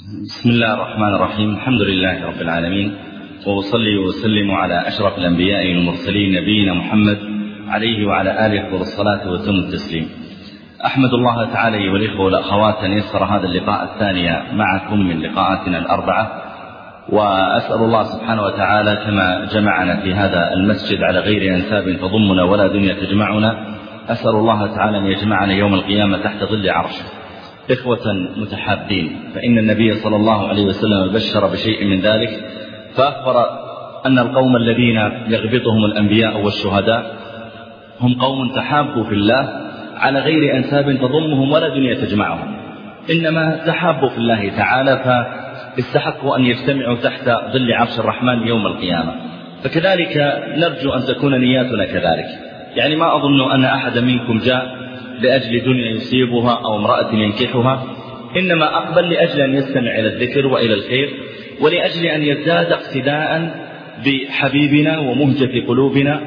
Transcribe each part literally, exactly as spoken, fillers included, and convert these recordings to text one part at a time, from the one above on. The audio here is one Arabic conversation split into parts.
بسم الله الرحمن الرحيم. الحمد لله رب العالمين، وأصلي وأسلم على أشرف الأنبياء والمرسلين نبينا محمد عليه وعلى آله أفضل الصلاة وتم التسليم. أحمد الله تعالى والإخوة والأخوات أن يسر هذا اللقاء الثاني معكم من لقاءاتنا الأربعة، وأسأل الله سبحانه وتعالى كما جمعنا في هذا المسجد على غير أنساب تضمنا ولا دنيا تجمعنا، أسأل الله تعالى أن يجمعنا يوم القيامة تحت ظل عرشه إخوة متحابين. فإن النبي صلى الله عليه وسلم بشر بشيء من ذلك، فأخبر أن القوم الذين يغبطهم الأنبياء والشهداء هم قوم تحابوا في الله على غير أنساب تضمهم ولا دنيا تجمعهم، إنما تحابوا في الله تعالى فاستحقوا أن يجتمعوا تحت ظل عرش الرحمن يوم القيامة. فكذلك نرجو أن تكون نياتنا كذلك، يعني ما أظن أن أحد منكم جاء لأجل دنيا يصيبها أو امرأة ينكحها، إنما أقبل لأجل أن يستمع إلى الذكر وإلى الخير، ولأجل أن يزداد اقتداء بحبيبنا ومهجة قلوبنا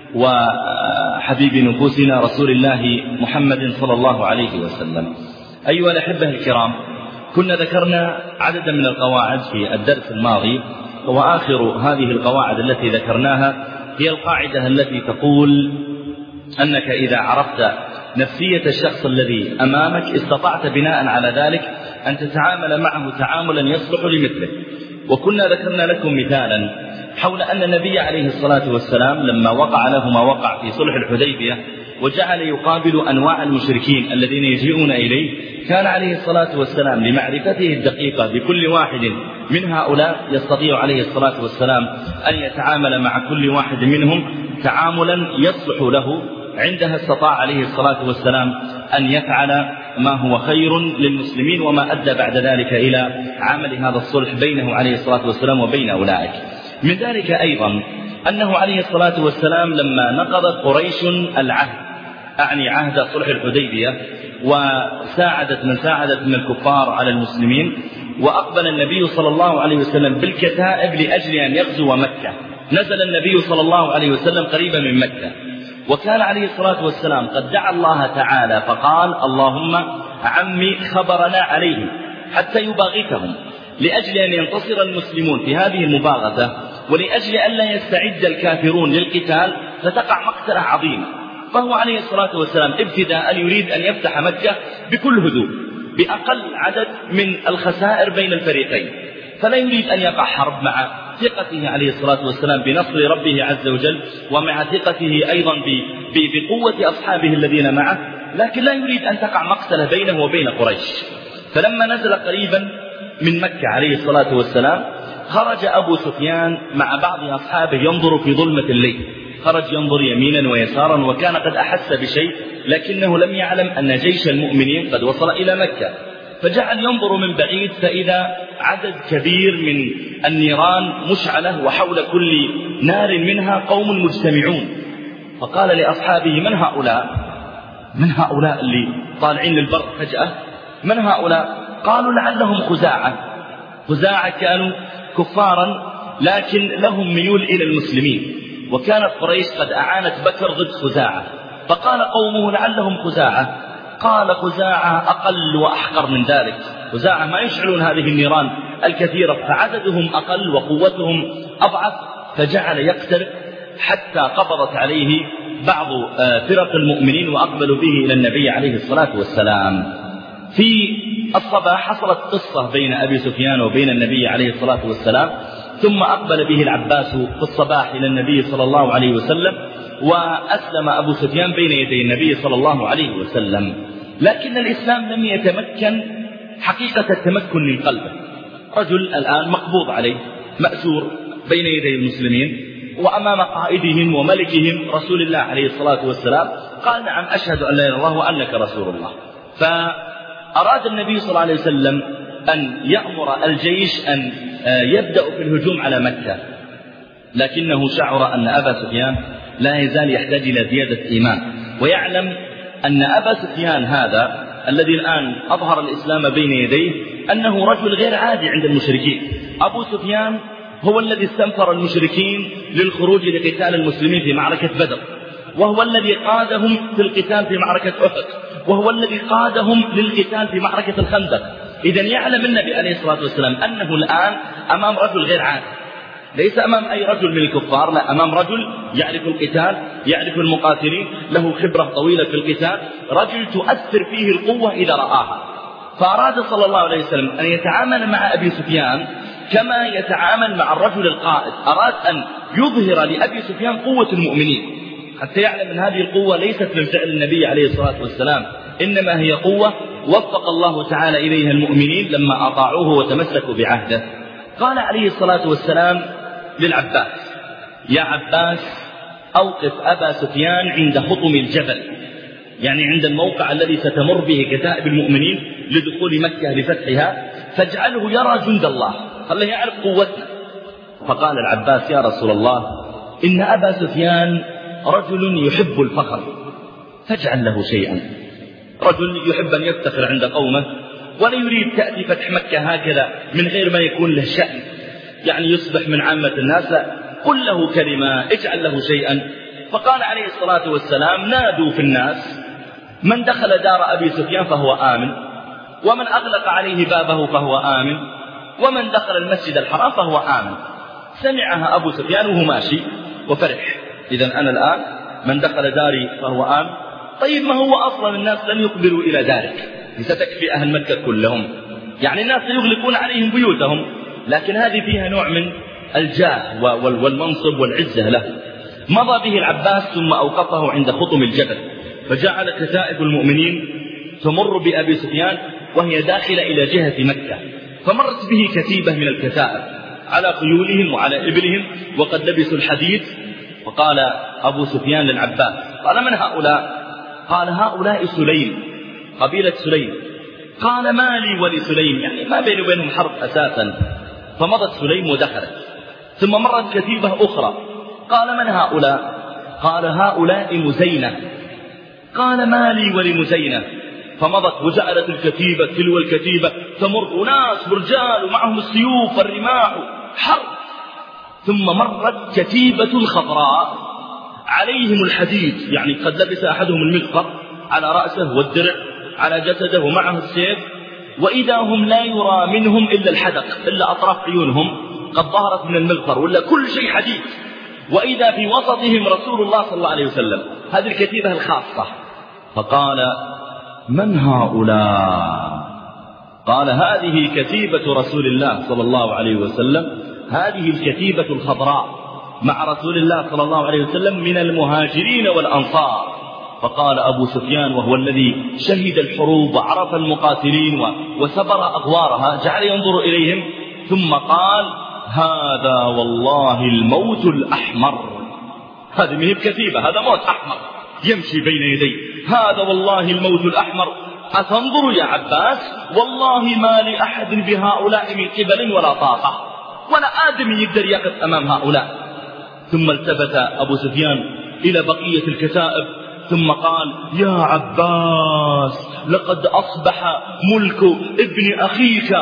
وحبيب نفوسنا رسول الله محمد صلى الله عليه وسلم. أيها الأحبة الكرام، كنا ذكرنا عددا من القواعد في الدرس الماضي، وآخر هذه القواعد التي ذكرناها هي القاعدة التي تقول أنك إذا عرفت نفسية الشخص الذي أمامك استطعت بناء على ذلك أن تتعامل معه تعاملا يصلح لمثله. وكنا ذكرنا لكم مثالا حول أن النبي عليه الصلاة والسلام لما وقع له ما وقع في صلح الحديبية وجعل يقابل أنواع المشركين الذين يجيئون إليه، كان عليه الصلاة والسلام لمعرفته الدقيقة بكل واحد من هؤلاء يستطيع عليه الصلاة والسلام أن يتعامل مع كل واحد منهم تعاملا يصلح له. عندها استطاع عليه الصلاة والسلام أن يفعل ما هو خير للمسلمين، وما أدى بعد ذلك إلى عمل هذا الصلح بينه عليه الصلاة والسلام وبين أولئك. من ذلك أيضا أنه عليه الصلاة والسلام لما نقضت قريش العهد، أعني عهد صلح الحديبية، وساعدت من ساعدت من الكفار على المسلمين، وأقبل النبي صلى الله عليه وسلم بالكتائب لأجل أن يغزو مكة، نزل النبي صلى الله عليه وسلم قريبا من مكة، وكان عليه الصلاة والسلام قد دعا الله تعالى فقال: اللهم عمي خبرنا عليهم حتى يباغتهم، لأجل أن ينتصر المسلمون في هذه المباغتة، ولأجل أن لا يستعد الكافرون للقتال فتقع مقتلة عظيمة. فهو عليه الصلاة والسلام ابتداء يريد أن يفتح مكة بكل هدوء بأقل عدد من الخسائر بين الفريقين، فلا يريد أن يقع حرب، مع ثقته عليه الصلاة والسلام بنصر ربه عز وجل، ومع ثقته أيضا بقوة أصحابه الذين معه، لكن لا يريد أن تقع مقتلة بينه وبين قريش. فلما نزل قريبا من مكة عليه الصلاة والسلام خرج أبو سفيان مع بعض أصحابه ينظر في ظلمة الليل، خرج ينظر يمينا ويسارا، وكان قد أحس بشيء لكنه لم يعلم أن جيش المؤمنين قد وصل إلى مكة، فجعل ينظر من بعيد فإذا عدد كبير من النيران مشعلة، وحول كل نار منها قوم مجتمعون. فقال لأصحابه: من هؤلاء؟ من هؤلاء اللي طالعين للبر فجأة؟ من هؤلاء؟ قالوا: لعلهم خزاعة. خزاعة كانوا كفارا لكن لهم ميول إلى المسلمين، وكانت قريش قد أعانت بكر ضد خزاعة، فقال قومه: لعلهم خزاعة. قال: خزاعة أقل وأحقر من ذلك، خزاعة ما يشعلون هذه النيران الكثيرة، فعددهم أقل وقوتهم أضعف. فجعل يقترب حتى قبضت عليه بعض فرق المؤمنين وأقبلوا به إلى النبي عليه الصلاة والسلام. في الصباح حصلت قصة بين أبي سفيان وبين النبي عليه الصلاة والسلام، ثم أقبل به العباس في الصباح إلى النبي صلى الله عليه وسلم، وأسلم أبو سفيان بين يدي النبي صلى الله عليه وسلم. لكن الإسلام لم يتمكن حقيقة التمكن من قلبه. رجل الآن مقبوض عليه مأسور بين يدي المسلمين وأمام قائدهم وملكهم رسول الله عليه الصلاة والسلام، قال: نعم أشهد أن لا إله إلا الله وأنك رسول الله. فأراد النبي صلى الله عليه وسلم أن يأمر الجيش أن يبدأ في الهجوم على مكة، لكنه شعر أن أبا سفيان لا يزال يحتاج إلى زيادة إيمان، ويعلم أن أبا سفيان هذا الذي الآن أظهر الإسلام بين يديه أنه رجل غير عادي عند المشركين. أبو سفيان هو الذي استنفر المشركين للخروج لقتال المسلمين في معركة بدر، وهو الذي قادهم في القتال في معركة أحد، وهو الذي قادهم للقتال في معركة الخندق. إذن يعلم النبي عليه الصلاة والسلام أنه الآن أمام رجل غير عادي، ليس أمام أي رجل من الكفار، لا، أمام رجل يعرف القتال، يعرف المقاتلين، له خبرة طويلة في القتال، رجل تؤثر فيه القوة إذا رآها. فأراد صلى الله عليه وسلم أن يتعامل مع أبي سفيان كما يتعامل مع الرجل القائد، أراد أن يظهر لأبي سفيان قوة المؤمنين حتى يعلم أن هذه القوة ليست من فعل النبي عليه الصلاة والسلام، إنما هي قوة وفق الله تعالى إليها المؤمنين لما أطاعوه وتمسكوا بعهده. قال عليه الصلاة والسلام للعباس: يا عباس أوقف أبا سفيان عند خطم الجبل، يعني عند الموقع الذي ستمر به كتائب المؤمنين لدخول مكة لفتحها، فاجعله يرى جند الله، خليه يعرف قوتنا. فقال العباس: يا رسول الله، إن أبا سفيان رجل يحب الفخر، فاجعل له شيئا. رجل يحب أن يفتخر عند قومه ولا يريد تأتي فتح مكة هكذا من غير ما يكون له شأن، يعني يصبح من عامة الناس. قل له كلمة، اجعل له شيئا. فقال عليه الصلاة والسلام: نادوا في الناس: من دخل دار أبي سفيان فهو آمن، ومن أغلق عليه بابه فهو آمن، ومن دخل المسجد الحرام فهو آمن. سمعها أبو سفيان وهو ماشي وفرح: إذن أنا الآن من دخل داري فهو آمن. طيب ما هو أصلا الناس لن يقبلوا إلى دارك، ستكفي أهل مكة كلهم، يعني الناس سيغلقون عليهم بيوتهم، لكن هذه فيها نوع من الجاه والمنصب والعزة له. مضى به العباس ثم أوقفه عند خطم الجبل، فجعل كتائب المؤمنين تمر بأبي سفيان وهي داخلة إلى جهة مكة، فمرت به كتيبة من الكتائب على خيولهم وعلى إبلهم وقد لبسوا الحديد. وقال أبو سفيان للعباس: قال: من هؤلاء؟ قال: هؤلاء سليم، قبيلة سليم. قال: ما لي ولسليم، يعني ما بيني وبينهم حرب أساسا. فمضت سليم ودخلت، ثم مرت كتيبة أخرى. قال: من هؤلاء؟ قال: هؤلاء مزينة. قال: ما لي ولمزينة. فمضت وجعلت الكتيبة تلو الكتيبة تمر ناس ورجال ومعهم السيوف والرماح حرب. ثم مرت كتيبة خضراء عليهم الحديد، يعني قد لبس أحدهم المغفر على رأسه والدرع على جسده ومعه السيف، وإذا هم لا يرى منهم إلا الحدق، إلا أطراف عيونهم قد ظهرت من المغفر، ولا كل شيء حديد. وإذا في وسطهم رسول الله صلى الله عليه وسلم، هذه الكتيبة الخاصة. فقال: من هؤلاء؟ قال: هذه كتيبة رسول الله صلى الله عليه وسلم، هذه الكتيبة الخضراء مع رسول الله صلى الله عليه وسلم من المهاجرين والأنصار. فقال أبو سفيان وهو الذي شهد الحروب وعرف المقاتلين وسبر أغوارها، جعل ينظر إليهم ثم قال: هذا والله الموت الأحمر. هذه مهب كتيبة، هذا موت أحمر يمشي بين يدي، هذا والله الموت الأحمر. أتنظر يا عباس؟ والله ما لأحد بهؤلاء من قبل ولا طاقة، ولا آدم يقدر يقف أمام هؤلاء. ثم التفت أبو سفيان إلى بقية الكتائب ثم قال: يا عباس، لقد أصبح ملك ابن أخيك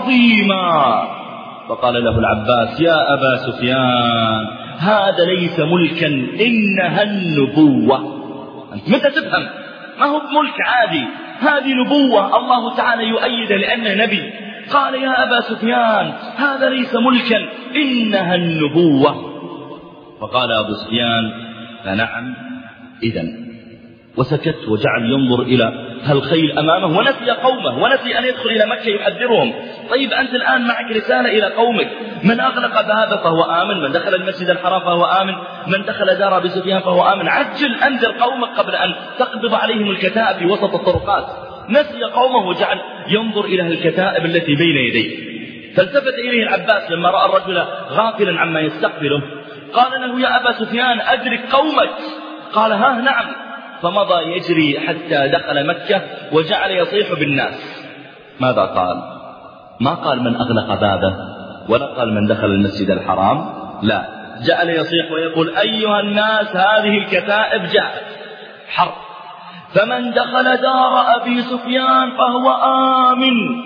عظيما. فقال له العباس: يا أبا سفيان، هذا ليس ملكا، إنها النبوة. أنت متى تفهم؟ ما هو ملك عادي، هذه نبوة الله تعالى يؤيد لأنه نبي. قال: يا أبا سفيان، هذا ليس ملكا، إنها النبوة. فقال أبو سفيان: فنعم إذن. وسكت وجعل ينظر إلى هالخيل أمامه، ونسي قومه، ونسي أن يدخل إلى مكة يحذرهم. طيب أنت الآن معك رسالة إلى قومك: من أغلق بابه فهو آمن، من دخل المسجد الحرام فهو آمن، من دخل دار أبي سفيان فهو آمن. عجل أنذر قومك قبل أن تقبض عليهم الكتائب في وسط الطرقات. نسي قومه وجعل ينظر إلى الكتائب التي بين يديه. فالتفت إليه العباس لما رأى الرجل غافلا عما يستقبله، قال له: يا أبا سفيان، أدرك قومك. قال: ها نعم. فمضى يجري حتى دخل مكة وجعل يصيح بالناس. ماذا قال؟ ما قال من أغلق بابه ولا قال من دخل المسجد الحرام، لا، جعل يصيح ويقول: أيها الناس، هذه الكتائب جاءت حرب، فمن دخل دار أبي سفيان فهو آمن.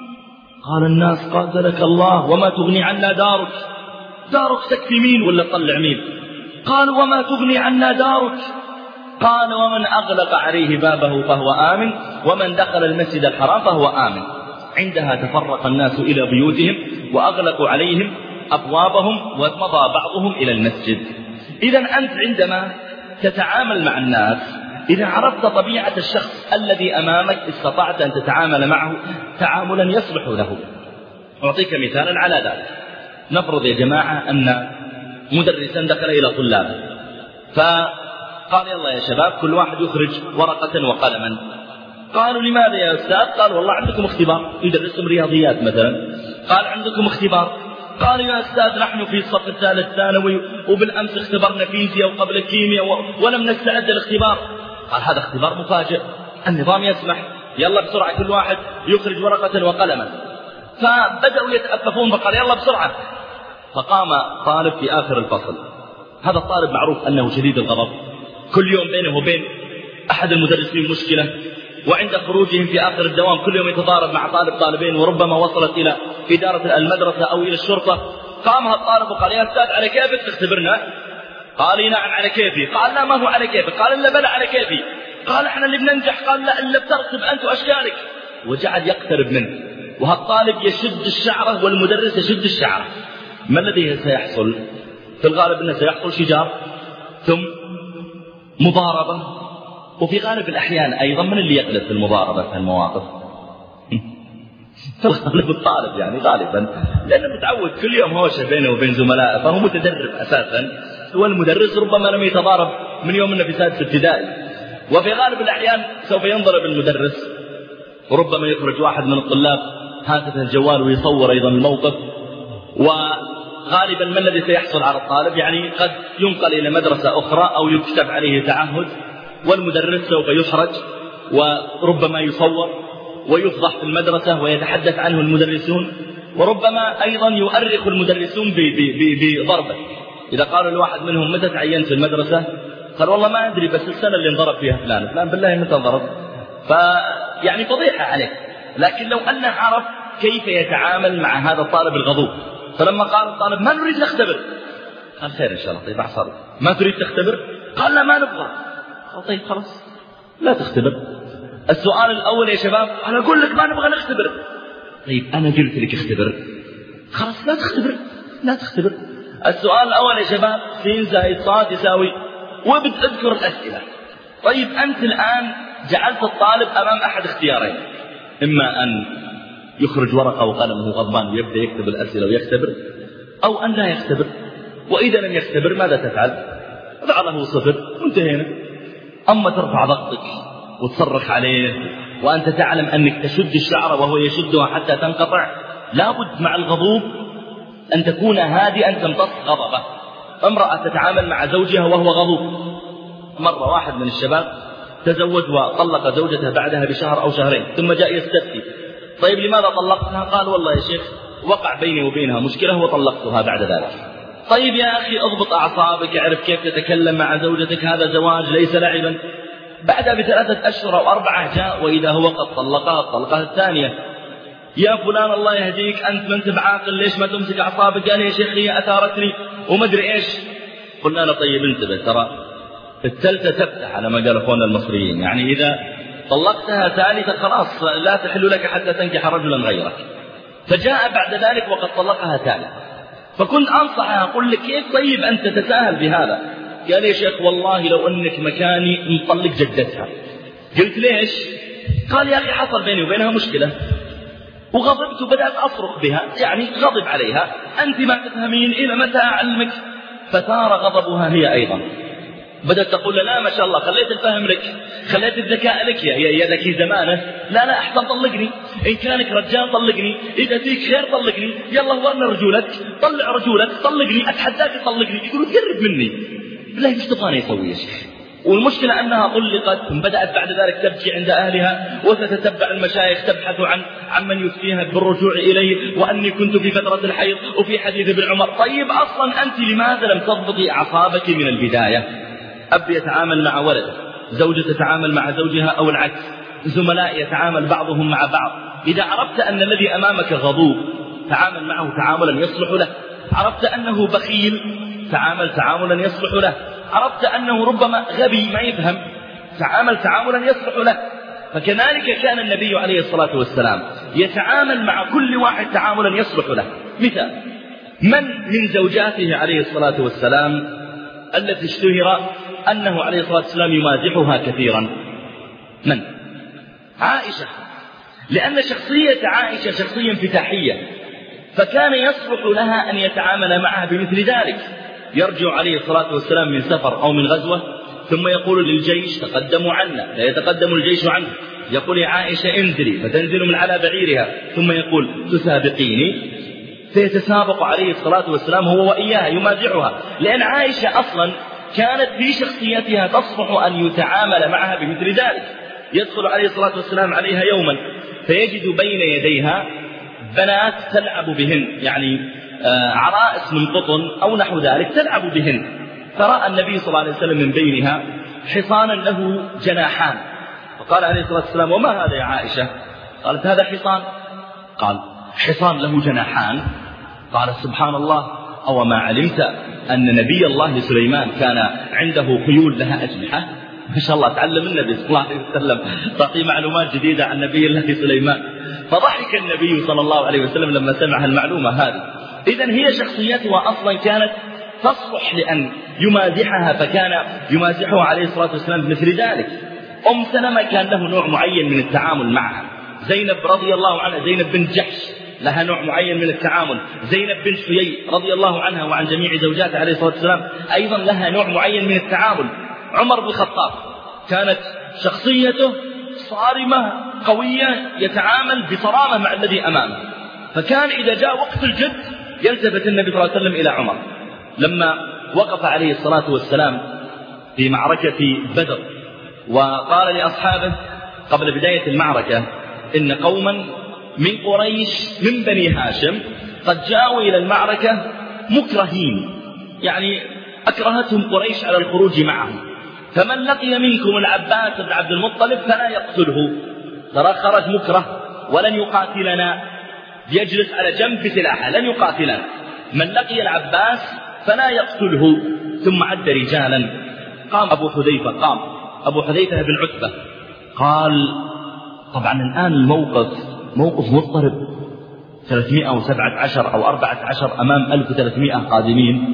قال الناس: قاتلك الله، وما تغني عنا دارك؟ دارك تكفي مين ولا تطلع مين؟ قال: وما تغني عنا دارك؟ قال: ومن أغلق عليه بابه فهو آمن، ومن دخل المسجد الحرام فهو آمن. عندها تفرق الناس إلى بيوتهم وأغلقوا عليهم أبوابهم ومضى بعضهم إلى المسجد. إذا أنت عندما تتعامل مع الناس إذا عرفت طبيعة الشخص الذي أمامك استطعت أن تتعامل معه تعاملا يصلح له. أعطيك مثالا على ذلك. نفرض يا جماعة أن مدرسا دخل إلى طلابه فقال يلا يا شباب كل واحد يخرج ورقة وقلما. قالوا لماذا يا أستاذ؟ قال والله عندكم اختبار. يدرسهم رياضيات مثلا. قال عندكم اختبار. قالوا يا أستاذ نحن في الصف الثالث ثانوي وبالأمس اختبرنا فيزياء وقبل كيمياء ولم نستعد للاختبار. قال هذا اختبار مفاجئ، النظام يسمح، يلا بسرعة كل واحد يخرج ورقة وقلما. فبدأوا يتأففون فقال يلا بسرعة. فقام طالب في آخر الفصل. هذا الطالب معروف أنه شديد الغضب، كل يوم بينه وبين أحد المدرسين مشكلة، وعند خروجهم في آخر الدوام كل يوم يتضارب مع طالب طالبين وربما وصلت إلى إدارة المدرسة أو إلى الشرطة. قام الطالب وقال يا أستاذ على كيفك تختبرنا؟ قال نعم على كيفي. قال لا ما هو على كيفك. قال إلا بلى على كيفي. قال احنا اللي بننجح. قال لا إلا بترتب أنت وأشكالك. وجعل يقترب منه، وهالطالب يشد الشعرة والمدرس يشد الشعرة. ما الذي سيحصل؟ في الغالب أنه سيحصل شجار ثم مضاربة، وفي غالب الأحيان أيضا من اللي يقلب في المضاربة في المواقف؟ في الغالب الطالب يعني غالبا، لأنه متعود كل يوم هوشة بينه وبين زملائه فهو متدرب أساسا، والمدرس ربما لم يتضارب من يوم أنه في سادس ابتدائي. وفي غالب الأحيان سوف ينضرب المدرس، وربما يخرج واحد من الطلاب هاتف الجوال ويصور أيضا الموقف. وغالبا ما الذي سيحصل على الطالب؟ يعني قد ينقل إلى مدرسة أخرى أو يكتب عليه تعهد، والمدرس سوف يحرج وربما يصور ويفضح في المدرسة ويتحدث عنه المدرسون، وربما أيضا يؤرخ المدرسون بضربه. إذا قالوا لواحد منهم متى تعينت في المدرسة؟ قال والله ما أدري بس السنة اللي انضرب فيها فلان فلان بالله متى انضرب. فيعني فضيحة عليه. لكن لو أنه عرف كيف يتعامل مع هذا الطالب الغضوب، فلما قال الطالب ما نريد نختبر، قال خير إن شاء الله. طيب أحصل ما تريد تختبر؟ قال لا ما نبغى. قال طيب خلاص لا تختبر. السؤال الأول يا شباب أنا أقول لك ما نبغى نختبر. طيب أنا قلت لك اختبر، خلاص لا تختبر لا تختبر. السؤال الأول يا شباب سين زائد صاد يساوي، وبتذكر الأسئلة. طيب أنت الآن جعلت الطالب أمام أحد اختيارين، إما أن يخرج ورقة وقلم وهو غضبان ويبدأ يكتب الأسئلة ويختبر، أو أن لا يختبر. وإذا لم يختبر ماذا تفعل؟ ضع صفر وانتهينا. أما ترفع ضغطك وتصرخ عليه وأنت تعلم أنك تشد الشعر وهو يشدها حتى تنقطع، لابد مع الغضوب أن تكون هادئا تمتص غضبه. امرأة تتعامل مع زوجها وهو غضوب. مرة واحد من الشباب تزوج وطلق زوجته بعدها بشهر أو شهرين، ثم جاء يستفتي طيب لماذا طلقتها؟ قال والله يا شيخ وقع بيني وبينها مشكلة وطلقتها بعد ذلك. طيب يا أخي اضبط أعصابك، اعرف كيف تتكلم مع زوجتك، هذا زواج ليس لعبا. بعدها بثلاثة أشهر أو أربعة جاء وإذا هو قد طلقها الطلقة الثانية. يا فلان الله يهديك أنت ما أنت بعاقل، ليش ما تمسك أعصابك؟ قال يا شيخ هي أثارتني وما أدري إيش. قلنا له طيب انتبه، ترى الثالثة تفتح على ما قال أخواننا المصريين، يعني إذا طلقتها ثالثة خلاص لا تحل لك حتى تنكح رجلا غيرك. فجاء بعد ذلك وقد طلقها ثالثة، فكنت أنصحها أقول لك كيف طيب أنت تتساهل بهذا؟ قال يا شيخ والله لو أنك مكاني نطلق جدتها. قلت ليش؟ قال يا أخي حصل بيني وبينها مشكلة وغضبت وبدأت أصرخ بها، يعني غضب عليها، أنت ما تفهمين إلى متى أعلمك؟ فثار غضبها هي أيضا، بدأت تقول لا ما شاء الله خليت الفهم لك، خليت الذكاء لك يا يا ذكي زمانه، لا لا أحسن طلقني، إن كانك رجال طلقني، إذا فيك خير طلقني، يلا ورنا رجولك، طلع رجولك طلقني، أتحداك طلقني. يقولوا تقرب مني، بالله ايش تبغاني أسوي يا شيخ؟ والمشكلة أنها طلقت، بدأت بعد ذلك تبكي عند أهلها وتتتبع المشايخ تبحث عن عمن يفتيها بالرجوع إليه، وأني كنت في فترة الحيض وفي حديث ابن عمر. طيب أصلا أنت لماذا لم تضبطي أعصابك من البداية؟ أب يتعامل مع ولده، زوجة تتعامل مع زوجها أو العكس، زملاء يتعامل بعضهم مع بعض. إذا عرفت أن الذي أمامك غضوب تعامل معه تعاملا يصلح له، عرفت أنه بخيل تعامل تعاملا يصلح له، عرفت أنه ربما غبي ما يفهم تعامل تعاملا يصلح له. فكذلك كان النبي عليه الصلاة والسلام يتعامل مع كل واحد تعاملا يصلح له. مثال: من من زوجاته عليه الصلاة والسلام التي اشتهر أنه عليه الصلاة والسلام يمازحها كثيرا؟ من؟ عائشة، لأن شخصية عائشة شخصية انفتاحية، فكان يصلح لها أن يتعامل معها بمثل ذلك. يرجع عليه الصلاة والسلام من سفر أو من غزوة ثم يقول للجيش: تقدموا عنا، لا يتقدم الجيش عنه. يقول يا عائشة انزلي، فتنزل من على بعيرها، ثم يقول: تسابقيني؟ فيتسابق عليه الصلاة والسلام هو وإياها يمازحها، لأن عائشة أصلا كانت في شخصيتها تصلح أن يتعامل معها بمثل ذلك. يدخل عليه الصلاة والسلام عليها يوما فيجد بين يديها بنات تلعب بهن، يعني عرائس من قطن أو نحو ذلك تلعب بهن. فرأى النبي صلى الله عليه وسلم من بينها حصانا له جناحان، فقال عليه الصلاة والسلام: وما هذا يا عائشة؟ قالت: هذا حصان. قال: حصان له جناحان؟ قال: سبحان الله، أو ما علمت أن نبي الله سليمان كان عنده خيول لها أجنحة؟ ما شاء الله، تعلم النبي صلى الله عليه وسلم، تعطي معلومات جديدة عن نبي الله سليمان. فضحك النبي صلى الله عليه وسلم لما سمع المعلومة هذه. إذن هي شخصيتها أصلا كانت تصلح لأن يمازحها، فكان يمازحها عليه الصلاة والسلام مثل ذلك. أم سلمة كان له نوع معين من التعامل معها. زينب رضي الله عنها، زينب بنت جحش، لها نوع معين من التعامل. زينب بنت حيي رضي الله عنها وعن جميع زوجاته عليه الصلاة والسلام أيضا لها نوع معين من التعامل. عمر بن الخطاب كانت شخصيته صارمة قوية، يتعامل بصرامة مع الذي أمامه، فكان إذا جاء وقت الجد يلتفت النبي صلى الله عليه وسلم إلى عمر. لما وقف عليه الصلاة والسلام في معركة بدر وقال لأصحابه قبل بداية المعركة: إن قوما من قريش من بني هاشم قد جاءوا إلى المعركة مكرهين، يعني أكرهتهم قريش على الخروج معهم، فمن لقي منكم العباس بن عبد المطلب فلا يقتله. ترى خرج مكره ولن يقاتلنا، يجلس على جنب بسلاحه لن يقاتلنا. من لقي العباس فلا يقتله. ثم عد رجالا، قام أبو حذيفة، قام أبو حذيفة بن عتبة، قال: طبعا الآن الموقف موقف مضطرب، ثلاثمائة وسبعة عشر أو أربعة عشر أمام ألف وثلاثمائة قادمين.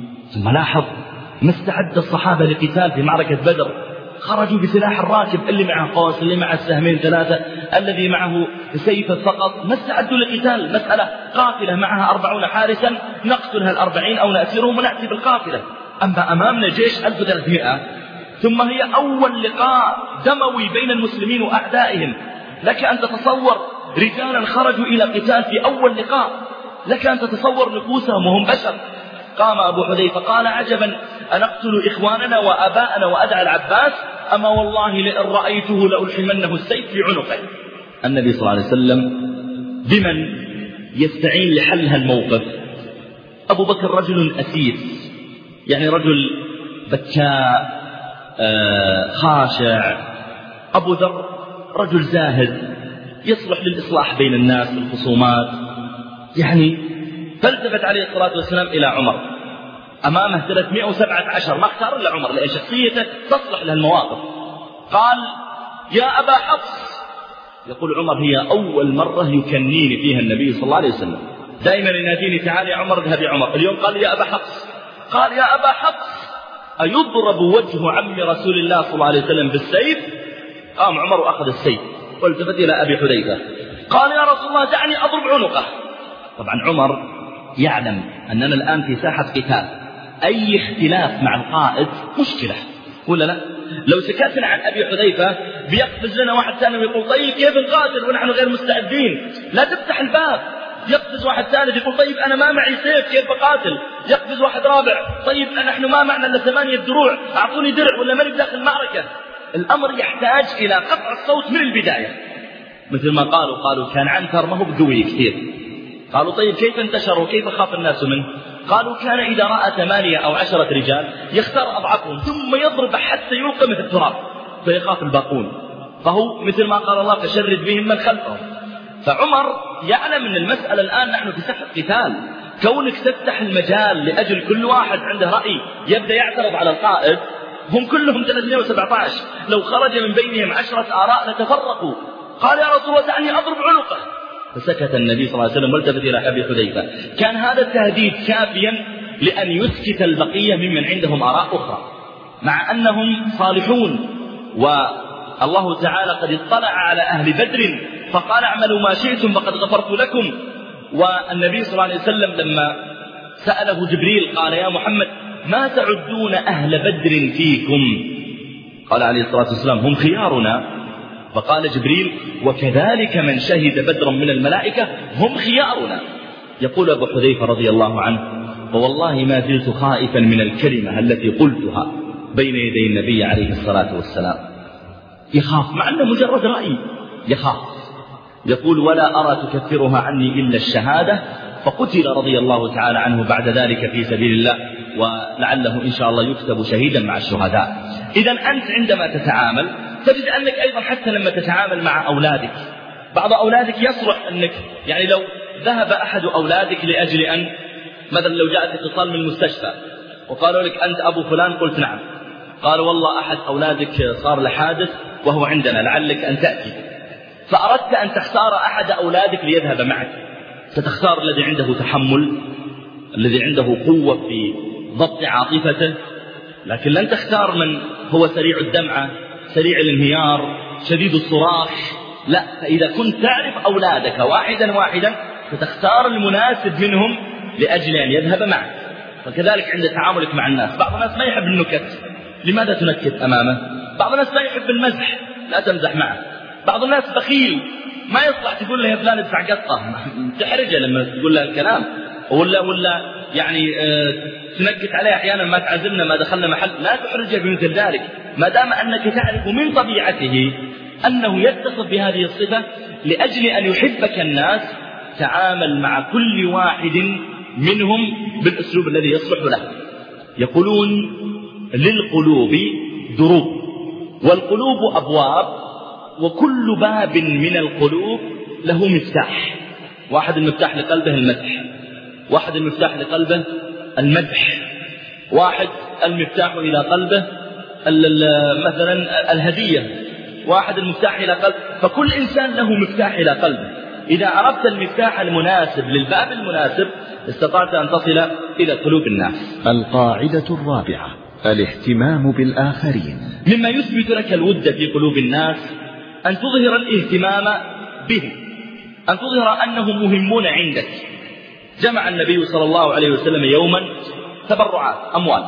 ثم لاحظ ما استعد الصحابة لقتال في معركة بدر، خرجوا بسلاح الراكب، اللي معه قوس، اللي معه سهمين ثلاثة، الذي معه سيف فقط، ما استعدوا لقتال. مسألة قافلة معها أربعون حارسا، نقتلها الأربعين أو نأسرهم ونأتي بالقافلة. أما أمامنا جيش ألف وثلاثمائة، ثم هي أول لقاء دموي بين المسلمين وأعدائهم. لك أن تتصور رجالا خرجوا إلى قتال في أول لقاء، لك أن تتصور نفوسهم وهم بشر. قام أبو حذيفة قال: عجبا، أنقتل إخواننا وأباءنا وأدعى العباس؟ أما والله لئن رأيته لألحمنه السيف في عنقه. النبي صلى الله عليه وسلم بمن يستعين لحل هالموقف؟ أبو بكر رجل أسير، يعني رجل بكاء آه خاشع. أبو ذر رجل زاهد يصلح للإصلاح بين الناس في الخصومات، يعني. فالتفت عليه الصلاة والسلام إلى عمر، أمامه ثلاثمائة وسبعة عشر، ما اختار إلا عمر لأن شخصيته تصلح لها المواقف. قال: يا أبا حفص. يقول عمر: هي أول مرة يكنيني فيها النبي صلى الله عليه وسلم، دائما يناديني: تعال يا عمر، اذهب يا عمر. اليوم قال: يا أبا حفص. قال: يا أبا حفص، أيضرب وجه عم رسول الله صلى الله عليه وسلم بالسيف؟ قام عمر وأخذ السيف والتفت إلى أبي حذيفة قال: يا رسول الله دعني أضرب عنقه. طبعا عمر يعلم أننا الآن في ساحة قتال، أي اختلاف مع القائد مشكلة ولا لا؟ لو سكتنا عن أبي حذيفة بيقفز لنا واحد ثاني ويقول: طيب كيف نقاتل ونحن غير مستعدين؟ لا تفتح الباب. يقفز واحد ثالث يقول: طيب أنا ما معي سيف، كيف بقاتل؟ يقفز واحد رابع: طيب نحن ما معنا إلا ثمانية دروع، أعطوني درع ولا ماني داخل المعركة. الأمر يحتاج إلى قطع الصوت من البداية. مثل ما قالوا قالوا كان عنتر ما هو بقوي كثير. قالوا: طيب كيف انتشروا، كيف خاف الناس منه؟ قالوا: كان إذا رأى ثمانية أو عشرة رجال يختار أضعفهم ثم يضرب حتى يلقى مثل التراب فيخاف الباقون، فهو مثل ما قال الله: فشرد بهم من خلفهم. فعمر يعلم أن المسألة الآن نحن في ساحة قتال، كونك تفتح المجال لأجل كل واحد عنده رأي يبدأ يعترض على القائد. هم كلهم ثلاثمائة وسبعة عشر، لو خرج من بينهم عشرة آراء لتفرقوا، قال: يا رسول الله دعني أضرب عنقه. فسكت النبي صلى الله عليه وسلم والتفت إلى أبي حذيفة. كان هذا التهديد كافيا لأن يسكت البقية ممن عندهم آراء أخرى، مع أنهم صالحون، والله تعالى قد اطلع على أهل بدر فقال: اعملوا ما شئتم فقد غفرت لكم. والنبي صلى الله عليه وسلم لما سأله جبريل قال: يا محمد ما تعدون أهل بدر فيكم؟ قال عليه الصلاة والسلام: هم خيارنا. فقال جبريل: وكذلك من شهد بدرا من الملائكة هم خيارنا. يقول أبو حذيفة رضي الله عنه: فوالله ما زلت خائفا من الكلمة التي قلتها بين يدي النبي عليه الصلاة والسلام. يخاف، مع أنه مجرد رأي، يخاف. يقول: ولا أرى تكفرها عني إلا الشهادة. فقتل رضي الله تعالى عنه بعد ذلك في سبيل الله، ولعله إن شاء الله يكتب شهيدا مع الشهداء. إذا أنت عندما تتعامل تجد أنك أيضا حتى لما تتعامل مع أولادك، بعض أولادك يصلح أنك يعني لو ذهب أحد أولادك لأجل أن مثلا لو جاءت اتصال من المستشفى وقالوا لك: أنت أبو فلان؟ قلت: نعم. قال: والله أحد أولادك صار له حادث وهو عندنا، لعلك أن تأتي. فأردت أن تختار أحد أولادك ليذهب معك، ستختار الذي عنده تحمل، الذي عنده قوة في ضبط عاطفته، لكن لن تختار من هو سريع الدمعة، سريع الانهيار، شديد الصراخ. لا، فإذا كنت تعرف أولادك واحدا واحدا فتختار المناسب منهم لأجل أن يذهب معك. وكذلك عند تعاملك مع الناس، بعض الناس ما يحب النكت، لماذا تنكت أمامه؟ بعض الناس ما يحب المزح، لا تمزح معه. بعض الناس بخيل، ما يصلح تقول له: يا فلان ادفع قطة، تحرجه لما تقول له الكلام، ولا ولا يعني اه تنكت عليه أحيانا: ما تعزمنا، ما دخلنا محل. لا تحرجه بمثل ذلك، ما دام أنك تعرف من طبيعته أنه يتصف بهذه الصفة لأجل أن يحبك الناس. تعامل مع كل واحد منهم بالأسلوب الذي يصلح له. يقولون: للقلوب دروب، والقلوب أبواب، وكل باب من القلوب له مفتاح. واحد المفتاح لقلبه المدح، واحد المفتاح لقلبه المدح، واحد المفتاح إلى قلبه مثلا الهدية، واحد المفتاح إلى قلبه. فكل إنسان له مفتاح إلى قلبه. إذا عرفت المفتاح المناسب للباب المناسب استطعت أن تصل إلى قلوب الناس. القاعدة الرابعة: الاهتمام بالآخرين. مما يثبت لك الود في قلوب الناس أن تظهر الاهتمام بهم، أن تظهر أنهم مهمون عندك. جمع النبي صلى الله عليه وسلم يوما تبرعات أموال،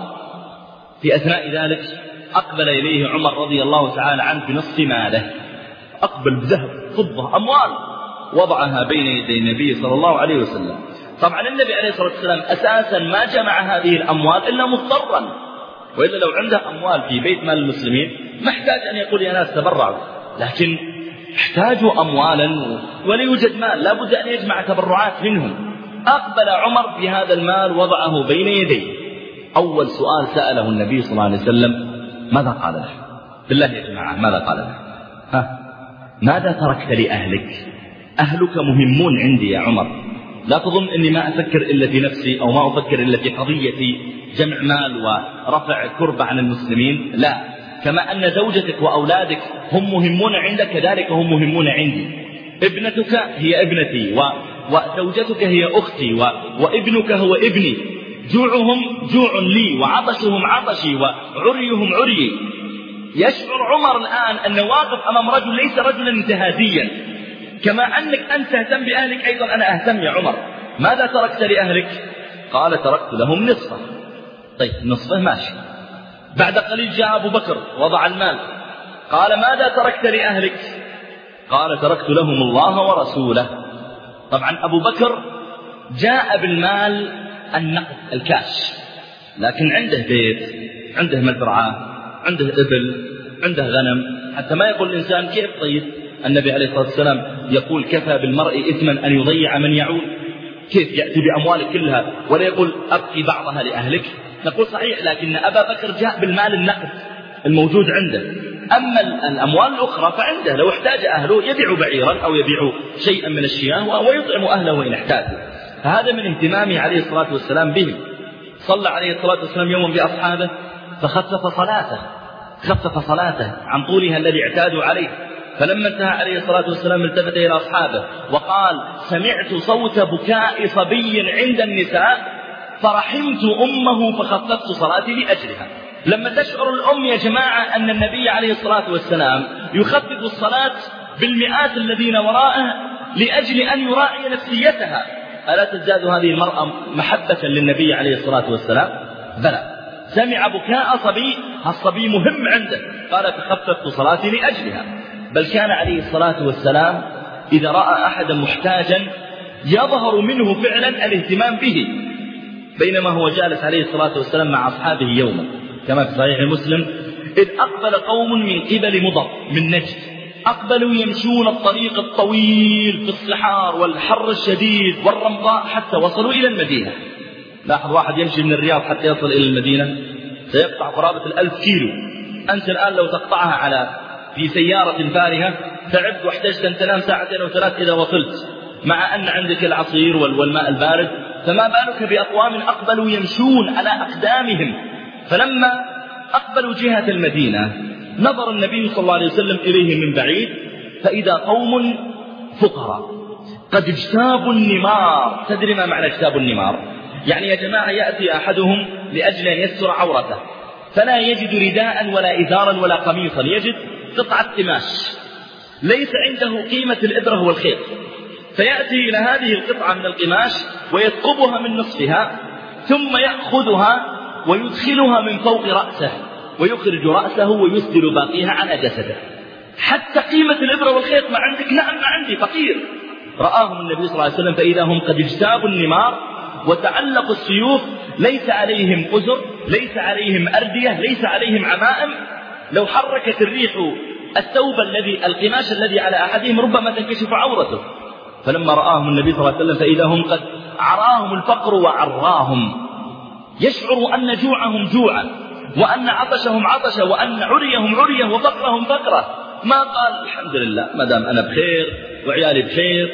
في أثناء ذلك أقبل إليه عمر رضي الله تعالى عنه بنصف ماله، أقبل بذهب فضة أموال، وضعها بين يدي النبي صلى الله عليه وسلم. طبعا النبي عليه الصلاة والسلام أساسا ما جمع هذه الأموال إلا مضطرا، وإلا لو عنده أموال في بيت مال المسلمين ما احتاج أن يقول: يا ناس تبرعوا، لكن احتاجوا أموالا ولا يوجد مال، لا بد أن يجمع تبرعات منهم. أقبل عمر في هذا المال وضعه بين يديه. أول سؤال سأله النبي صلى الله عليه وسلم: ماذا قال له؟ بالله يا جماعة ماذا قال له؟ ها؟ ماذا تركت لأهلك؟ أهلك مهمون عندي يا عمر، لا تظن أني ما أفكر إلا في نفسي أو ما أفكر إلا في قضية جمع مال ورفع كربة عن المسلمين. لا، كما أن زوجتك وأولادك هم مهمون عندك كذلك هم مهمون عندي. ابنتك هي ابنتي، و... وزوجتك هي أختي، و... وابنك هو ابني. جوعهم جوع لي، وعطشهم عطشي، وعريهم عريي. يشعر عمر الآن أنه واقف أمام رجل ليس رجلا انتهازيا. كما أنك أنت تهتم بأهلك أيضا أنا أهتم يا عمر. ماذا تركت لأهلك؟ قال: تركت لهم نصفه. طيب نصفه ماشي. بعد قليل جاء أبو بكر وضع المال، قال: ماذا تركت لأهلك؟ قال: تركت لهم الله ورسوله. طبعا أبو بكر جاء بالمال النقد الكاش، لكن عنده بيت، عنده مزرعة، عنده إبل، عنده غنم، حتى ما يقول الإنسان: كيف طيب؟ النبي عليه الصلاة والسلام يقول: كفى بالمرء إثما أن يضيع من يعول. كيف يأتي بأموالك كلها ولا يقول أبقي بعضها لأهلك؟ نقول صحيح، لكن أبا بكر جاء بالمال النقد الموجود عنده. أما الأموال الأخرى فعنده، لو احتاج أهله يبيع بعيرا أو يبيع شيئا من الشياه ويطعم أهله إن احتاجوا. فهذا من اهتمامه عليه الصلاة والسلام بهم. صلى عليه الصلاة والسلام يوما بأصحابه فخفف صلاته، خفف صلاته عن طولها الذي اعتادوا عليه، فلما انتهى عليه الصلاة والسلام التفت إلى أصحابه وقال: سمعت صوت بكاء صبي عند النساء فرحمت أمه فخففت صلاتي لأجلها. لما تشعر الأم يا جماعة أن النبي عليه الصلاة والسلام يخفف الصلاة بالمئات الذين وراءه لأجل أن يراعي نفسيتها، ألا تزداد هذه المرأة محبة للنبي عليه الصلاة والسلام؟ بلى، سمع بكاء صبي، الصبي مهم عنده، قال: فخففت صلاتي لأجلها. بل كان عليه الصلاة والسلام إذا رأى أحدا محتاجا يظهر منه فعلا الاهتمام به. بينما هو جالس عليه الصلاة والسلام مع أصحابه يوما كما في صحيح مسلم، إذ أقبل قوم من قبل مضر من نجد، أقبلوا يمشون الطريق الطويل في الصحار والحر الشديد والرمضاء حتى وصلوا إلى المدينة. لاحظ واحد يمشي من الرياض حتى يصل إلى المدينة سيقطع قرابة الألف كيلو. أنت الآن لو تقطعها على في سيارة فارهة تعبت واحتجت أن تنام ساعتين أو ثلاث إذا وصلت، مع أن عندك العصير والماء البارد، فما بالك بأقوام أقبلوا يمشون على أقدامهم. فلما أقبلوا جهة المدينة نظر النبي صلى الله عليه وسلم إليهم من بعيد فإذا قوم فقراء قد اجتابوا النمار. تدري ما معنى اجتابوا النمار؟ يعني يا جماعة يأتي أحدهم لأجل أن يستر عورته فلا يجد رداء ولا إزارا ولا قميصا، يجد قطعة قماش ليس عنده قيمة الإبرة والخيط، فيأتي إلى هذه القطعة من القماش ويثقبها من نصفها ثم يأخذها ويدخلها من فوق رأسه ويخرج رأسه ويسدل باقيها على جسده. حتى قيمة الإبرة والخيط ما عندك؟ نعم ما عندي، فقير. رآهم النبي صلى الله عليه وسلم فإذا هم قد اجتابوا النمار وتعلقوا السيوف، ليس عليهم أزر، ليس عليهم أردية، ليس عليهم عمائم. لو حركت الريح الثوب الذي القماش الذي على أحدهم ربما تنكشف عورته. فلما رآهم النبي صلى الله عليه وسلم فإذا هم قد عراهم الفقر وعراهم، يشعروا أن جوعهم جوعا وأن عطشهم عطشا وأن عريهم عريه وفقرهم فقرة. ما قال الحمد لله ما دام أنا بخير وعيالي بخير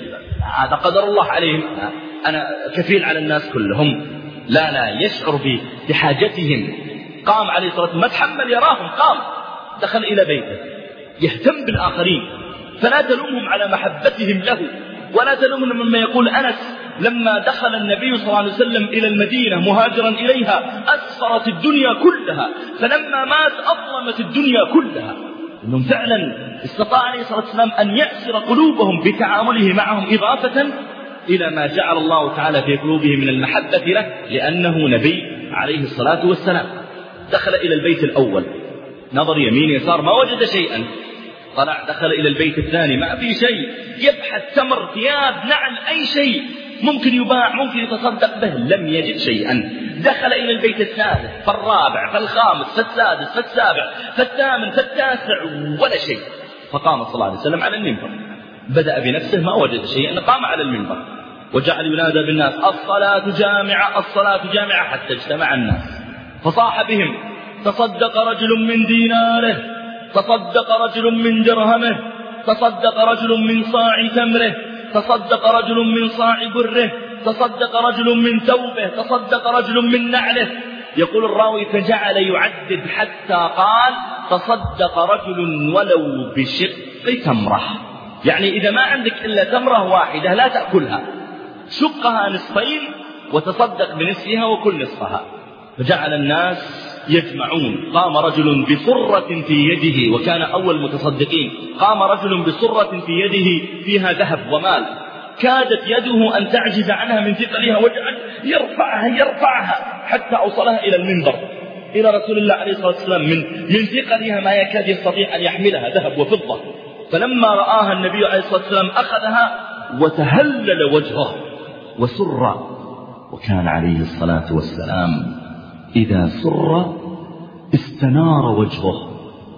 هذا قدر الله عليهم، أنا كفيل على الناس كلهم. لا لا، يشعر بحاجتهم. قام عليه الصلاة والسلام ما تحمل يراهم، قام دخل إلى بيته يهتم بالآخرين، فلا تلومهم على محبتهم له ولا تلومهم مما يقول أنس لما دخل النبي صلى الله عليه وسلم إلى المدينة مهاجرا إليها أسفرت الدنيا كلها، فلما مات أظلمت الدنيا كلها. إنهم فعلا استطاع عليه الصلاة والسلام أن يأسر قلوبهم بتعامله معهم إضافة إلى ما جعل الله تعالى في قلوبهم من المحبة له لأنه نبي عليه الصلاة والسلام. دخل إلى البيت الأول، نظر يمين يسار ما وجد شيئا، طلع دخل إلى البيت الثاني ما في شيء، يبحث تمر ثياب نعل أي شيء ممكن يباع ممكن يتصدق به، لم يجد شيئا. دخل إلى البيت الثالث فالرابع فالخامس فالسادس فالسابع فالثامن فالتاسع ولا شيء. فقام صلى الله عليه وسلم على المنبر، بدأ بنفسه ما وجد شيئا، قام على المنبر وجعل ينادى بالناس الصلاة جامعة الصلاة جامعة حتى اجتمع الناس. فصاح بهم تصدق رجل من ديناره، تصدق رجل من درهمه، تصدق رجل من صاع تمره، تصدق رجل من صاع بره، تصدق رجل من ثوبه، تصدق رجل من نعله. يقول الراوي فجعل يعدد حتى قال تصدق رجل ولو بشق تمره، يعني إذا ما عندك إلا تمرة واحدة لا تأكلها، شقها نصفين وتصدق بنصفها وكل نصفها. فجعل الناس يجمعون. قام رجل بصرة في يده وكان أول متصدقين، قام رجل بصرة في يده فيها ذهب ومال، كادت يده أن تعجز عنها من ثقلها وجعل يرفعها يرفعها حتى أوصلها إلى المنبر إلى رسول الله عليه الصلاة والسلام من من ثقلها ما يكاد يستطيع أن يحملها ذهب وفضة. فلما رآها النبي عليه الصلاة والسلام أخذها وتهلل وجهه وسر. وكان عليه الصلاة والسلام إذا سر استنار وجهه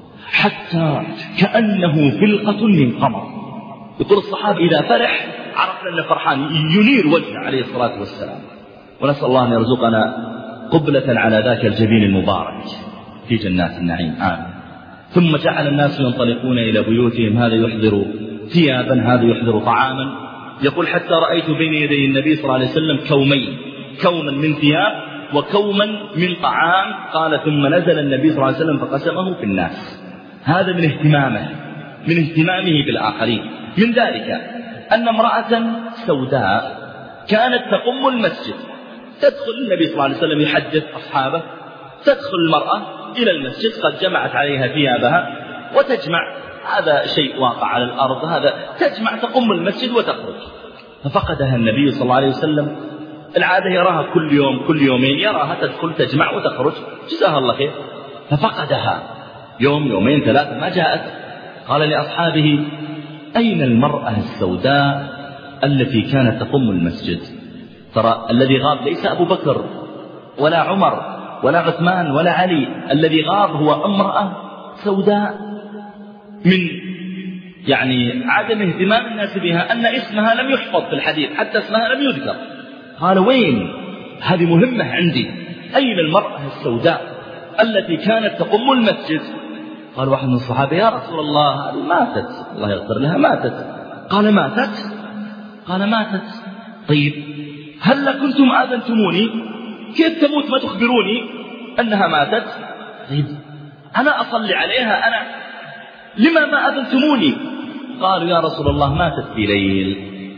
حتى كأنه فلقة من قمر. يقول الصحابة إذا فرح عرفنا أنه فرحان، ينير وجهه عليه الصلاة والسلام. ونسأل الله أن يرزقنا قبلة على ذاك الجبين المبارك في جنات النعيم آمين. ثم جعل الناس ينطلقون إلى بيوتهم، هذا يحضر ثيابا هذا يحضر طعاما. يقول حتى رأيت بين يدي النبي صلى الله عليه وسلم كومين، كوما من ثياب وكوما من طعام. قال ثم نزل النبي صلى الله عليه وسلم فقسمه في الناس. هذا من اهتمامه من اهتمامه بالآخرين. من ذلك أن امرأة سوداء كانت تقم المسجد، تدخل النبي صلى الله عليه وسلم يحدث أصحابه، تدخل المرأة إلى المسجد قد جمعت عليها ثيابها وتجمع، هذا شيء واقع على الأرض، هذا تجمع تقم المسجد وتخرج. ففقدها النبي صلى الله عليه وسلم، العادة يراها كل يوم كل يومين يراها تدخل تجمع وتخرج، جزاها الله خير. ففقدها يوم يومين ثلاثة ما جاءت. قال لأصحابه: أين المرأة السوداء التي كانت تقم المسجد؟ ترى الذي غاب ليس أبو بكر ولا عمر ولا عثمان ولا علي، الذي غاب هو امرأة سوداء من يعني عدم اهتمام الناس بها، أن اسمها لم يحفظ في الحديث، حتى اسمها لم يذكر. قال: وين؟ هذه مهمة عندي، أين المرأة السوداء التي كانت تقم المسجد؟ قال واحد من الصحابة: يا رسول الله ماتت، الله يغفر لها، ماتت. قال: ماتت؟ قال: ماتت. طيب هل كنتم آذنتموني؟ كيف تموت ما تخبروني أنها ماتت؟ طيب أنا أصلي عليها، أنا لما ما أذنتموني؟ قالوا: يا رسول الله ماتت في ليل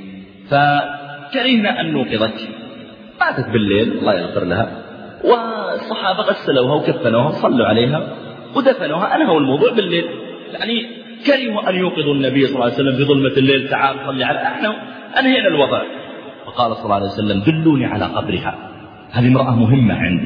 فكرهنا أن نوقظك. ماتت بالليل الله يغفر لها، والصحابة غسلوها وكفنوها وصلوا عليها ودفنوها، أنهوا الموضوع بالليل، يعني كرهوا أن يوقظوا النبي صلى الله عليه وسلم في ظلمة الليل، تعال صلي على احنا أنهينا الوضع. فقال صلى الله عليه وسلم: دلوني على قبرها، هذه امرأة مهمة عندي،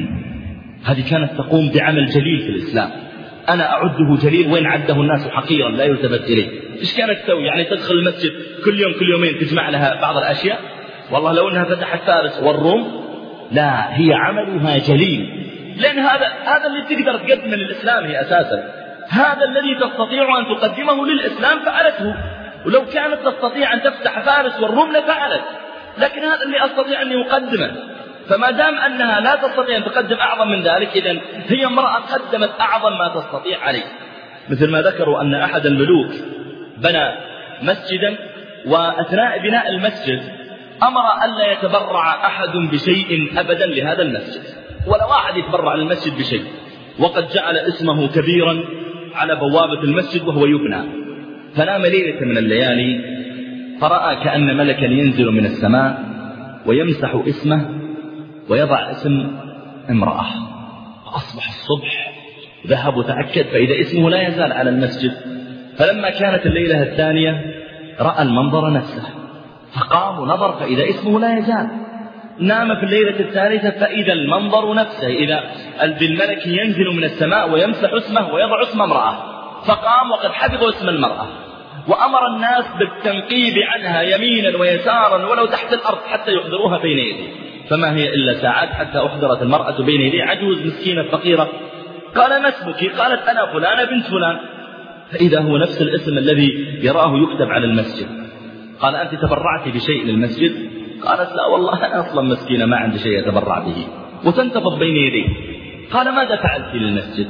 هذه كانت تقوم بعمل جليل في الإسلام، أنا أعده جليل وين عده الناس حقيرا لا يلتفت إليه. إيش كانت تسوي؟ يعني تدخل المسجد كل يوم كل يومين تجمع لها بعض الأشياء؟ والله لو أنها فتحت فارس والروم، لا، هي عملها جليل، لأن هذا هذا اللي تقدر تقدمه للإسلام هي أساسا، هذا الذي تستطيع أن تقدمه للإسلام فعلته، ولو كانت تستطيع أن تفتح فارس والروم لفعلت، لكن هذا اللي أستطيع أن أقدمه. فما دام أنها لا تستطيع أن تقدم أعظم من ذلك، إذن هي امرأة قدمت أعظم ما تستطيع عليه. مثل ما ذكروا أن أحد الملوك بنى مسجدا، وأثناء بناء المسجد أمر ألا يتبرع أحد بشيء أبدا لهذا المسجد، ولا واحد يتبرع للمسجد بشيء، وقد جعل اسمه كبيرا على بوابة المسجد وهو يبنى. فنام ليلة من الليالي فرأى كأن ملكا ينزل من السماء ويمسح اسمه ويضع اسم امرأة. فأصبح الصبح ذهب وتأكد فإذا اسمه لا يزال على المسجد. فلما كانت الليلة الثانية رأى المنظر نفسه، فقام ونظر فإذا اسمه لا يزال. نام في الليلة الثالثة فإذا المنظر نفسه، إذا الملك ينزل من السماء ويمسح اسمه ويضع اسم امرأة. فقام وقد حفظ اسم المرأة، وأمر الناس بالتنقيب عنها يمينا ويسارا ولو تحت الأرض حتى يحضروها بين يديه. فما هي إلا ساعات حتى أحضرت المرأة بين يديه، عجوز مسكينة فقيرة. قال: ما اسمك؟ قالت: أنا فلانة بنت فلان. فإذا هو نفس الاسم الذي يراه يكتب على المسجد. قال: أنت تبرعت بشيء للمسجد؟ قالت: لا والله أنا أصلا مسكينة ما عندي شيء أتبرع به، وتنتفض بين يديه. قال: ماذا فعلت للمسجد؟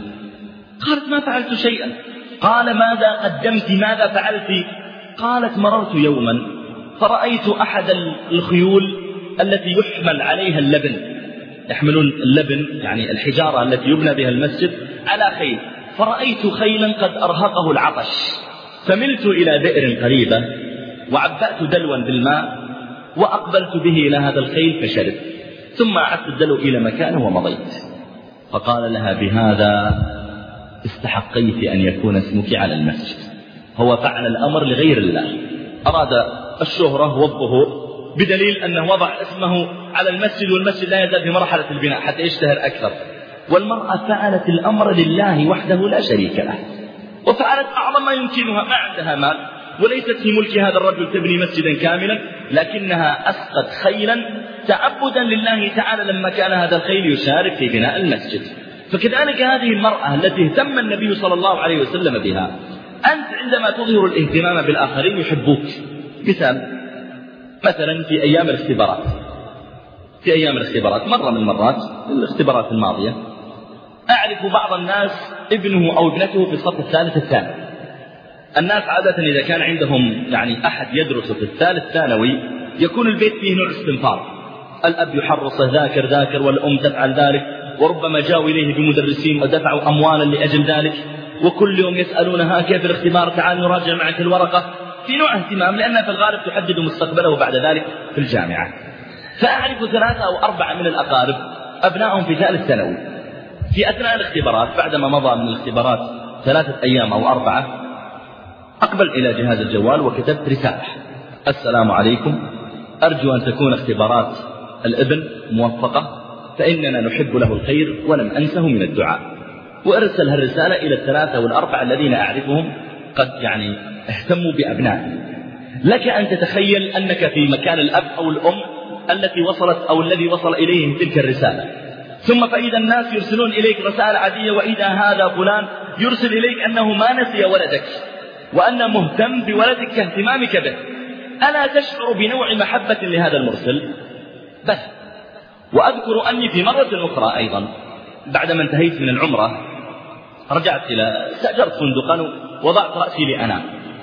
قالت: ما فعلت شيئا. قال: ماذا قدمت؟ ماذا فعلت؟ قالت: مررت يوما فرأيت أحد الخيول التي يحمل عليها اللبن، يحملون اللبن يعني الحجارة التي يبنى بها المسجد على خيل، فرأيت خيلا قد أرهقه العطش، فملت إلى بئر قريبة وعبأت دلوا بالماء وأقبلت به إلى هذا الخيل فشربت، ثم أعدت الدلو إلى مكانه ومضيت. فقال لها: بهذا استحقيت أن يكون اسمك على المسجد. هو فعل الأمر لغير الله، أراد الشهرة والظهور، بدليل أنه وضع اسمه على المسجد والمسجد لا يزال في مرحلة البناء حتى يشتهر أكثر. والمرأة فعلت الأمر لله وحده لا شريك له، وفعلت أعظم ما يمكنها، ما عندها مال وليست في ملك هذا الرجل تبني مسجدا كاملا، لكنها أسقت خيلا تعبدا لله تعالى لما كان هذا الخيل يشارك في بناء المسجد. فكذلك هذه المرأة التي اهتم النبي صلى الله عليه وسلم بها، أنت عندما تظهر الاهتمام بالآخرين يحبوك. مثال مثلا في أيام الاختبارات، في أيام الاختبارات مرة من المرات الاختبارات الماضية، أعرف بعض الناس ابنه أو ابنته في الصف الثالث الثانوي. الناس عادة إذا كان عندهم يعني أحد يدرس في الثالث ثانوي يكون البيت فيه نوع استنفار، الأب يحرصه ذاكر ذاكر والأم تفعل ذلك، وربما جاءوا إليه بمدرسين ودفعوا أموالا لأجل ذلك. وكل يوم يسألونها كيف الاختبار، تعال نراجع معك الورقة، في نوع اهتمام لأنها في الغالب تحدد مستقبله بعد ذلك في الجامعة. فأعرف ثلاثة أو أربعة من الأقارب أبنائهم في ثالث ثانوي، في أثناء الاختبارات بعدما مضى من الاختبارات ثلاثة أيام أو أربعة أقبل إلى جهاز الجوال وكتبت رسالة: السلام عليكم، أرجو أن تكون اختبارات الابن موفقة، فإننا نحب له الخير ولم أنسه من الدعاء. وأرسل هالرسالة إلى الثلاثة والأربعة الذين أعرفهم قد يعني اهتموا بأبنائهم. لك أن تتخيل أنك في مكان الأب أو الأم التي وصلت أو الذي وصل إليهم تلك الرسالة، ثم فإذا الناس يرسلون إليك رسالة عادية، وإذا هذا فلان يرسل إليك أنه ما نسي ولدك وأنه مهتم بولدك كاهتمامك به، ألا تشعر بنوع محبة لهذا المرسل؟ بس. وأذكر أني في مرة أخرى أيضا بعدما انتهيت من العمرة رجعت إلى استأجرت فندقا ووضعت رأسي لأنام،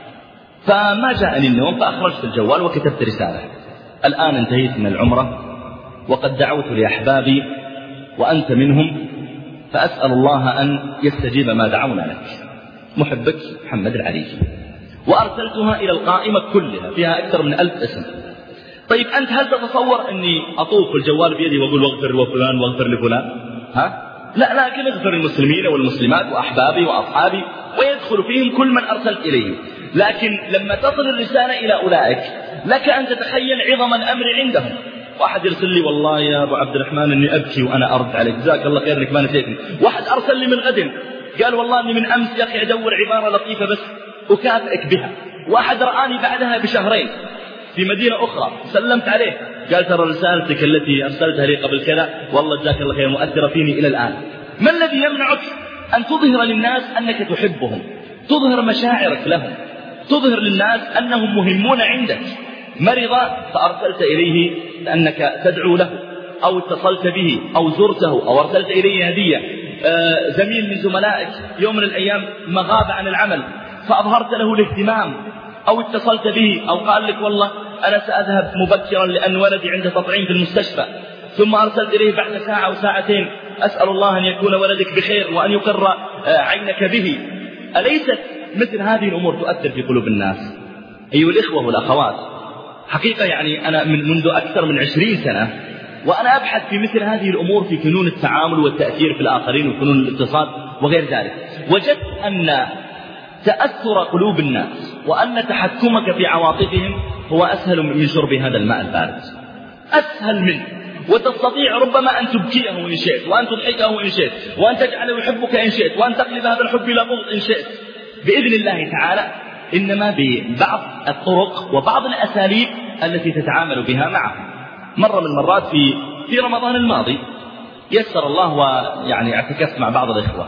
فما جاءني النوم فأخرجت الجوال وكتبت رسالة: الآن انتهيت من العمرة وقد دعوت لأحبابي وأنت منهم، فأسأل الله أن يستجيب ما دعونا لك، محبك محمد العريفي. وأرسلتها إلى القائمة كلها فيها أكثر من ألف اسم. طيب أنت هل تتصور أني أطوف الجوال بيدي وأقول واغفر لفلان واغفر لفلان؟ ها؟ لا، لكن اغفر المسلمين والمسلمات وأحبابي وأصحابي، ويدخل فيهم كل من أرسلت إليه. لكن لما تصل الرسالة إلى أولئك لك أن تتخيل عظم الأمر عندهم. واحد يرسل لي: والله يا أبو عبد الرحمن أني أبكي وأنا أرد عليك، جزاك الله خير أنك ما نسيتني. واحد أرسل لي من غد قال: والله أني من أمس يا أخي أدور عبارة لطيفة بس أكافئك بها. واحد رآني بعدها بشهرين في مدينة أخرى سلمت عليه قال: ترى رسالتك التي أرسلتها لي قبل كذا والله جزاك الله خير مؤثرة فيني إلى الآن. ما الذي يمنعك أن تظهر للناس أنك تحبهم، تظهر مشاعرك لهم، تظهر للناس أنهم مهمون عندك؟ مرض فأرسلت إليه أنك تدعو له، أو اتصلت به، أو زرته، أو أرسلت إليه هدية. آه زميل من زملائك يوم من الأيام ما غاب عن العمل فأظهرت له الاهتمام، أو اتصلت به، أو قال لك: والله أنا سأذهب مبكرا لأن ولدي عنده تطعيم في المستشفى، ثم أرسلت إليه بعد ساعة أو ساعتين: أسأل الله أن يكون ولدك بخير وأن يقر عينك به. أليست مثل هذه الأمور تؤثر في قلوب الناس؟ أيها الإخوة والأخوات، حقيقة يعني أنا من منذ أكثر من عشرين سنة وأنا أبحث في مثل هذه الأمور، في فنون التعامل والتأثير في الآخرين وفنون الاتصال وغير ذلك. وجدت أن تأثر قلوب الناس وأن تحكمك في عواطفهم هو أسهل من شرب هذا الماء البارد، أسهل منه. وتستطيع ربما أن تبكيه إن شئت، وأن تضحكه إن شئت، وأن تجعله يحبك إن شئت، وأن تقلب هذا الحب إلى بغض إن شئت بإذن الله تعالى، إنما ببعض الطرق وبعض الأساليب التي تتعامل بها معه. مرة من المرات في في رمضان الماضي يسر الله ويعني اعتكفت مع بعض الإخوة،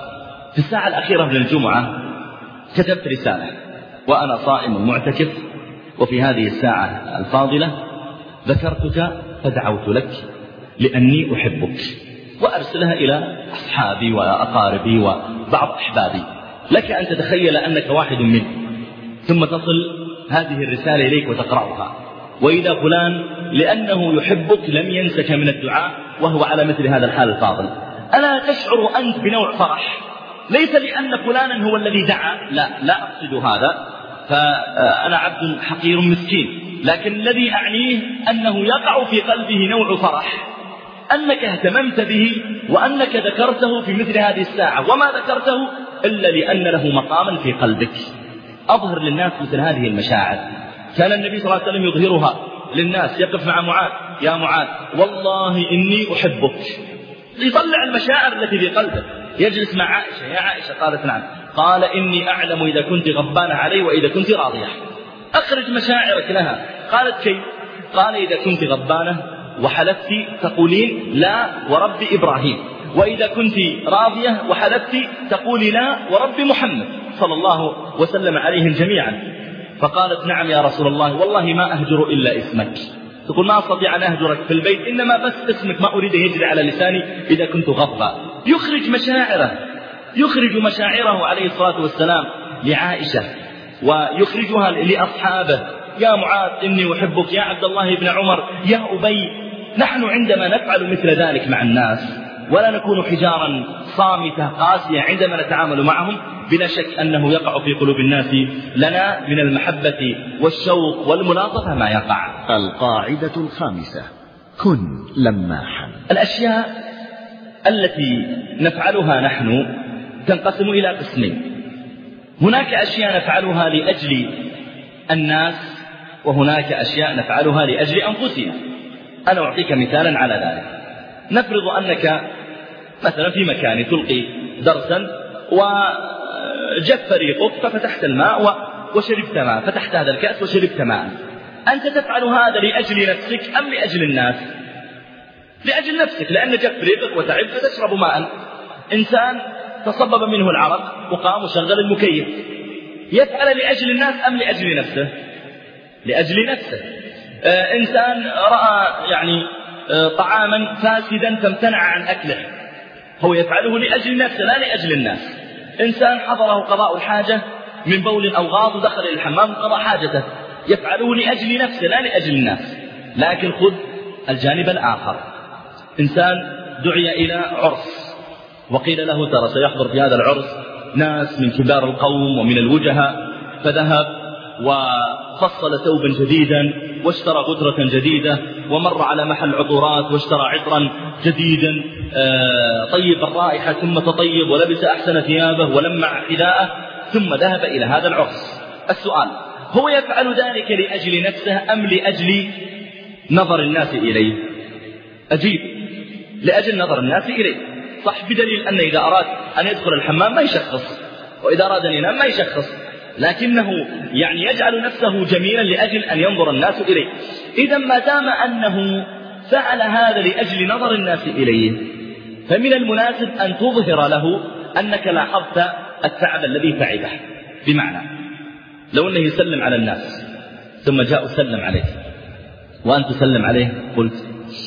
ففي الساعة الأخيرة من الجمعة كتبت رسالة وأنا صائم معتكف، وفي هذه الساعة الفاضلة ذكرتك فدعوت لك لأني أحبك، وأرسلها إلى أصحابي وأقاربي وبعض أحبابي. لك أن تتخيل أنك واحد منهم، ثم تصل هذه الرسالة إليك وتقرأها، وإذا فلان لأنه يحبك لم ينسك من الدعاء وهو على مثل هذا الحال الفاضل. ألا تشعر أنت بنوع فرح؟ ليس لأن فلانا هو الذي دعا، لا لا أقصد هذا، فأنا عبد حقير مسكين، لكن الذي أعنيه أنه يقع في قلبه نوع فرح أنك اهتممت به وأنك ذكرته في مثل هذه الساعة، وما ذكرته إلا لأن له مقاما في قلبك. أظهر للناس مثل هذه المشاعر. كان النبي صلى الله عليه وسلم يظهرها للناس، يقف مع معاذ: يا معاذ والله إني أحبك، يطلع المشاعر التي في قلبه. يجلس مع عائشة: يا عائشة، قالت: نعم. قال: إني أعلم إذا كنت غضبانة علي وإذا كنت راضية. أخرج مشاعرك لها. قالت: كيف؟ قال: إذا كنت غضبانة وحلفت تقولين لا ورب إبراهيم، وإذا كنت راضية وحلفت تقولي لا ورب محمد صلى الله وسلم عليهم جميعا. فقالت: نعم يا رسول الله، والله ما أهجر إلا اسمك. تقول: ما أستطيع أن أهجرك في البيت، إنما بس اسمك ما أريد يجري على لساني إذا كنت غضبا. يخرج مشاعره، يخرج مشاعره عليه الصلاة والسلام لعائشة، ويخرجها لأصحابه: يا معاذ إني أحبك، يا عبد الله بن عمر، يا أبي. نحن عندما نفعل مثل ذلك مع الناس ولا نكون حجارا صامتة قاسية عندما نتعامل معهم. بلا شك أنه يقع في قلوب الناس لنا من المحبة والشوق والملاطفة ما يقع. القاعدة الخامسة: كن لماحا. الأشياء التي نفعلها نحن تنقسم إلى قسمين. هناك أشياء نفعلها لأجل الناس، وهناك أشياء نفعلها لأجل أنفسنا. أنا أعطيك مثالا على ذلك. نفرض أنك مثلا في مكان تلقي درسا وجف فريقك ففتحت الماء وشربت ماء، فتحت هذا الكأس وشربت ماء. أنت تفعل هذا لأجل نفسك أم لأجل الناس؟ لأجل نفسك، لأن جف فريقك وتعب فتشرب ماء. إنسان تصبب منه العرق وقام وشغل المكيف، يفعل لأجل الناس أم لأجل نفسه؟ لأجل نفسه. آه إنسان رأى يعني آه طعاما فاسدا فامتنع عن أكله، هو يفعله لأجل نفسه لا لأجل الناس. إنسان حضره قضاء الحاجة من بول أو غاض ودخل إلى الحمام وقضى حاجته، يفعله لأجل نفسه لا لأجل الناس. لكن خذ الجانب الآخر. إنسان دعي إلى عرس وقيل له ترى سيحضر في هذا العرس ناس من كبار القوم ومن الوجهاء، فذهب وفصل ثوبا جديدا واشترى غترة جديدة ومر على محل عطورات واشترى عطرا جديدا طيب الرائحة، ثم تطيب ولبس أحسن ثيابه ولمع حذاءه ثم ذهب إلى هذا العرس. السؤال: هو يفعل ذلك لأجل نفسه أم لأجل نظر الناس إليه؟ أجيب: لأجل نظر الناس إليه، صح، بدليل أن إذا أراد أن يدخل الحمام ما يشخص، وإذا أراد أن ينام ما يشخص، لكنه يعني يجعل نفسه جميلا لأجل أن ينظر الناس إليه. إذا ما دام أنه فعل هذا لأجل نظر الناس إليه فمن المناسب أن تظهر له أنك لاحظت التعب الذي تعبه. بمعنى لو أنه يسلم على الناس ثم جاء سلم عليه وأن تسلم عليه قلت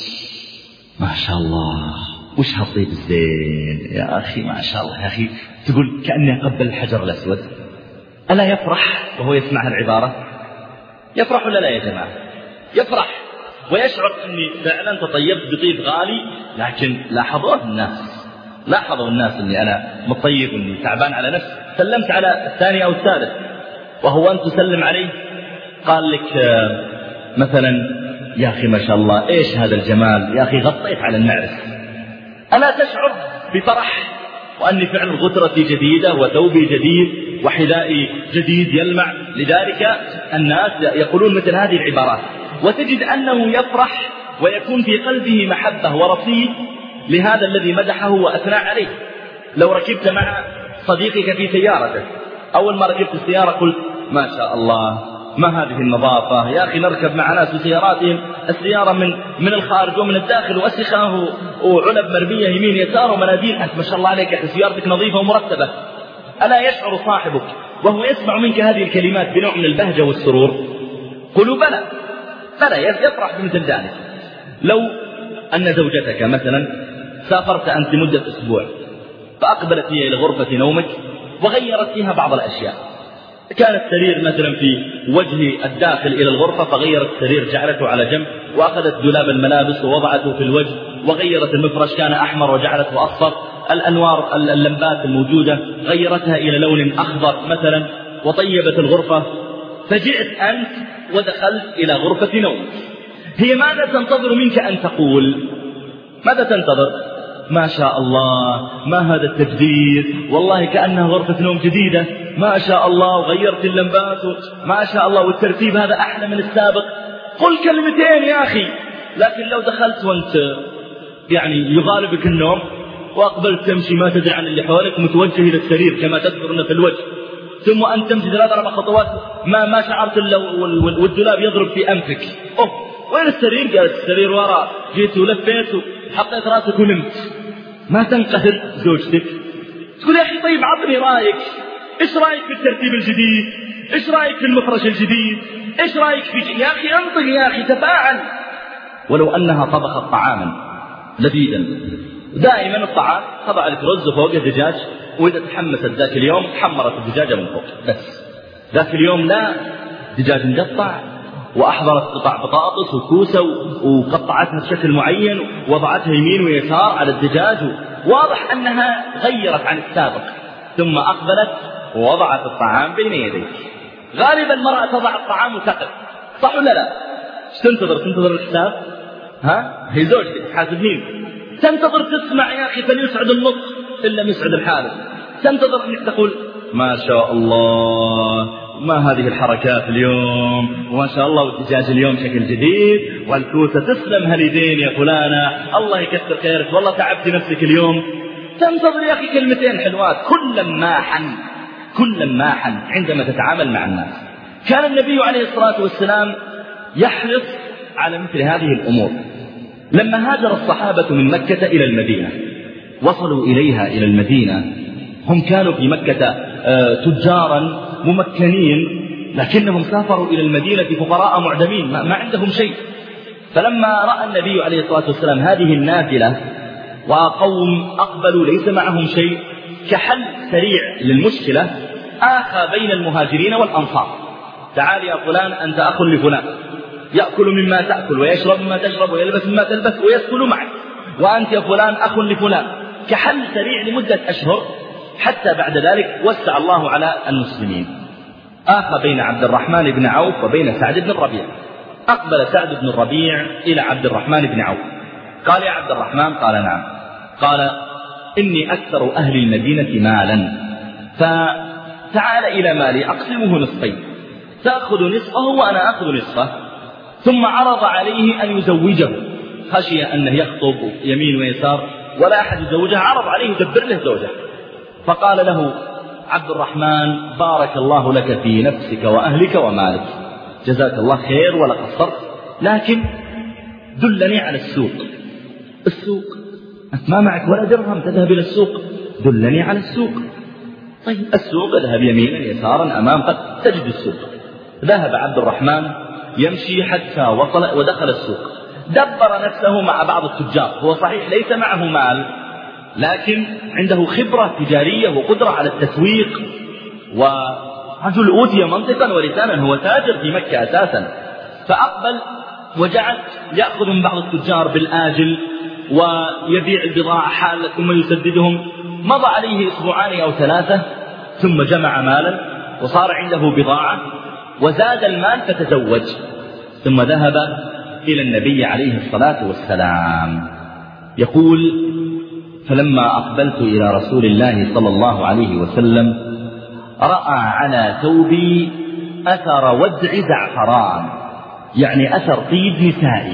ما شاء الله وش هالطيب الزين يا أخي، ما شاء الله يا أخي، تقول كأني أقبل الحجر الأسود. ألا يفرح وهو يسمع العبارة؟ يفرح ولا لا يا جماعة؟ يفرح ويشعر أني فعلا تطيبت بطيب غالي. لكن لاحظوه الناس، لاحظوا الناس أني أنا مطيب وأني تعبان على نفسي. سلمت على الثاني أو الثالث وهو أن تسلم عليه قال لك مثلا يا أخي ما شاء الله إيش هذا الجمال يا أخي، غطيت على النعس. ألا تشعر بفرح وأني فعلا غترتي جديدة وثوبي جديد وحذائي جديد يلمع؟ لذلك الناس يقولون مثل هذه العبارات، وتجد أنه يفرح ويكون في قلبه محبة ورصيد لهذا الذي مدحه وأثنى عليه. لو ركبت مع صديقك في سيارته، أول ما ركبت السيارة قلت ما شاء الله ما هذه النظافة يا أخي، نركب مع ناس بسياراتهم السيارة من من الخارج ومن الداخل وأسخة وعلب مرمية يمين يسار ومناديل، أنت ما شاء الله عليك سيارتك نظيفة ومرتبة. ألا يشعر صاحبك وهو يسمع منك هذه الكلمات بنوع من البهجة والسرور؟ قلوا بلى بلى، يفرح بمثل ذلك. لو أن زوجتك مثلا سافرت أنت لمدة أسبوع فأقبلت هي إلى غرفة نومك وغيرت فيها بعض الأشياء، كان السرير مثلا في وجه الداخل إلى الغرفة فغيرت السرير جعلته على جنب، وأخذت دولاب الملابس ووضعته في الوجه، وغيرت المفرش كان أحمر وجعلته أصفر، الأنوار اللمبات الموجودة غيرتها إلى لون أخضر مثلا، وطيبت الغرفة. فجئت أنت ودخلت إلى غرفة نومك، هي ماذا تنتظر منك أن تقول؟ ماذا تنتظر؟ ما شاء الله ما هذا التجديد، والله كأنها غرفة نوم جديدة، ما شاء الله، وغيرت اللمبات ما شاء الله، والترتيب هذا أحلى من السابق. قل كلمتين يا أخي. لكن لو دخلت وانت يعني يغالبك النوم وأقبلت تمشي ما تدري عن اللي حولك متوجه إلى السرير كما تذكرنا في الوجه، ثم أن تمشي ثلاث أربع خطوات ما ما شعرت إلا والدولاب يضرب في أنفك. أوه وين السرير؟ قالت السرير وراء. جيت ولفيت وحطيت راسك ونمت. ما تنقهر زوجتك تقول يا أخي طيب عطني رأيك، إيش رأيك في الترتيب الجديد؟ إيش رأيك في المفرش الجديد؟ إيش رأيك في يا أخي أنطق يا أخي تفاعل. ولو أنها طبخت طعاما لذيذا، دائما الطعام تضع لك رز وفوقه دجاج، وإذا تحمست ذاك اليوم حمرت الدجاجة من فوق بس، ذاك اليوم لا دجاج مقطع وأحضرت قطع بطاطس وكوسة وقطعتها بشكل معين ووضعتها يمين ويسار على الدجاج، واضح أنها غيرت عن السابق، ثم أقبلت ووضعت الطعام بين يديك. غالبا المرأة تضع الطعام وتقف، صح ولا لا؟ تنتظر تنتظر الحساب، ها هي زوجتك حاسبين، تنتظر تسمع يا أخي فليسعد النطق إلا يسعد الحالف، تنتظر أنك تقول ما شاء الله ما هذه الحركات اليوم، وما شاء الله والدجاج اليوم شكل جديد، والكوسة تسلم هاليدين يا فلانة، الله يكثر خيرك، والله تعبت نفسك اليوم. تنتظر يا أخي كلمتين حلوات. كل ماحا كل ماحا عندما تتعامل مع الناس. كان النبي عليه الصلاة والسلام يحرص على مثل هذه الأمور. لما هاجر الصحابة من مكة إلى المدينة وصلوا إليها إلى المدينة، هم كانوا في مكة تجارا ممكنين، لكنهم سافروا إلى المدينة فقراء معدمين ما عندهم شيء. فلما رأى النبي عليه الصلاة والسلام هذه النافلة وقوم أقبلوا ليس معهم شيء، كحل سريع للمشكلة آخى بين المهاجرين والأنصار. تعال يا فلان أنت أخ لفلان، يأكل مما تأكل ويشرب مما تشرب ويلبس مما تلبس ويسكن معك، وأنت يا فلان أخ لفلان، كحل سريع لمدة أشهر، حتى بعد ذلك وسع الله على المسلمين. آخى بين عبد الرحمن بن عوف وبين سعد بن الربيع. أقبل سعد بن الربيع إلى عبد الرحمن بن عوف، قال يا عبد الرحمن، قال نعم، قال إني أكثر أهل المدينة مالا، فتعال إلى مالي أقسمه نصفين، تأخذ نصفه وأنا أخذ نصفه. ثم عرض عليه أن يزوجه، خشي أنه يخطب يمين ويسار ولا أحد يزوجه، عرض عليه يدبر له زوجه. فقال له عبد الرحمن بارك الله لك في نفسك وأهلك ومالك، جزاك الله خير ولا قصرت، لكن دلني على السوق. السوق أنت ما معك ولا درهم تذهب إلى السوق، دلني على السوق. طيب السوق، اذهب يمينا يسارا أمامك تجد السوق. ذهب عبد الرحمن يمشي حتى وصل ودخل السوق، دبر نفسه مع بعض التجار. هو صحيح ليس معه مال، لكن عنده خبرة تجارية وقدرة على التسويق، ورجل أوتي منطقا ولسانا، هو تاجر في مكة أساسا. فأقبل وجعل يأخذ من بعض التجار بالآجل ويبيع البضاعة حالة ثم يسددهم. مضى عليه أسبوعان أو ثلاثة ثم جمع مالا وصار عنده بضاعة وزاد المال فتزوج، ثم ذهب إلى النبي عليه الصلاة والسلام. يقول فلما أقبلت إلى رسول الله صلى الله عليه وسلم رأى على ثوبي أثر ودع زعفران، يعني أثر طيب نسائي.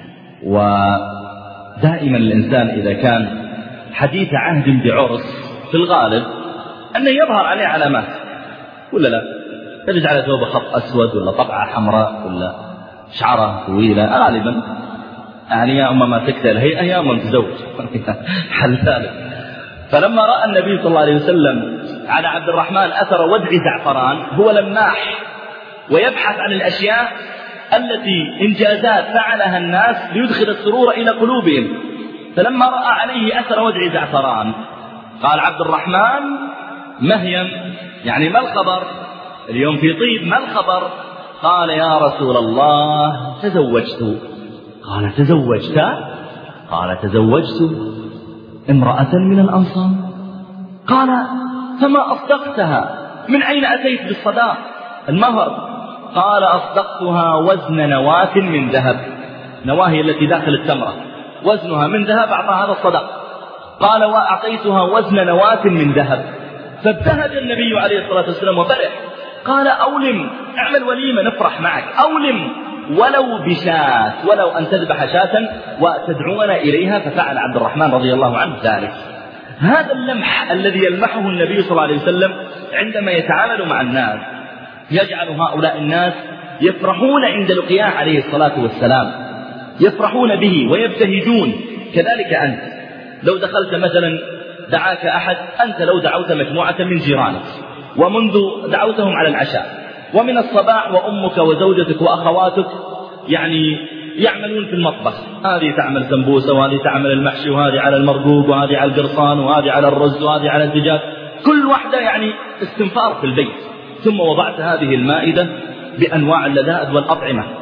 ودائما الإنسان إذا كان حديث عهد بعرس في الغالب أنه يظهر عليه علامات، ولا لا؟ تجد على ثوبه خط أسود ولا طبعة حمراء ولا شعره طويلة غالبا، يعني يا أما ما تكتل الهيئة يا أما متزوج حل ثالث. فلما رأى النبي صلى الله عليه وسلم على عبد الرحمن أثر ودع زعفران، هو لماح ويبحث عن الأشياء التي إنجازات فعلها الناس ليدخل السرور إلى قلوبهم. فلما رأى عليه أثر ودع زعفران قال عبد الرحمن مهيم، يعني ما الخبر اليوم في طيب، ما الخبر؟ قال يا رسول الله تزوجت. قال تزوجت؟ قال تزوجت امرأة من الأنصار. قال فما أصدقتها؟ من أين أتيت بالصداق المهر؟ قال أصدقتها وزن نواة من ذهب، نواهي التي داخل التمرة وزنها من ذهب، أعطى هذا الصداق. قال وأعطيتها وزن نواة من ذهب. فابتهج النبي عليه الصلاة والسلام وفرح، قال أولم، اعمل وليمة نفرح معك، أولم ولو بشاة، ولو أن تذبح شاة وتدعونا إليها. ففعل عبد الرحمن رضي الله عنه ذلك. هذا اللمح الذي يلمحه النبي صلى الله عليه وسلم عندما يتعامل مع الناس يجعل هؤلاء الناس يفرحون عند لقياه عليه الصلاة والسلام، يفرحون به ويبتهجون. كذلك أنت لو دخلت مثلا دعاك أحد، أنت لو دعوت مجموعة من جيرانك ومنذ دعوتهم على العشاء ومن الصباح وأمك وزوجتك وأخواتك يعني يعملون في المطبخ، هذه تعمل سمبوسة وهذه تعمل المحشي وهذه على المرقوق وهذه على القرصان وهذه على الرز وهذه على الدجاج، كل واحدة يعني استنفار في البيت، ثم وضعت هذه المائدة بأنواع اللذائذ والأطعمة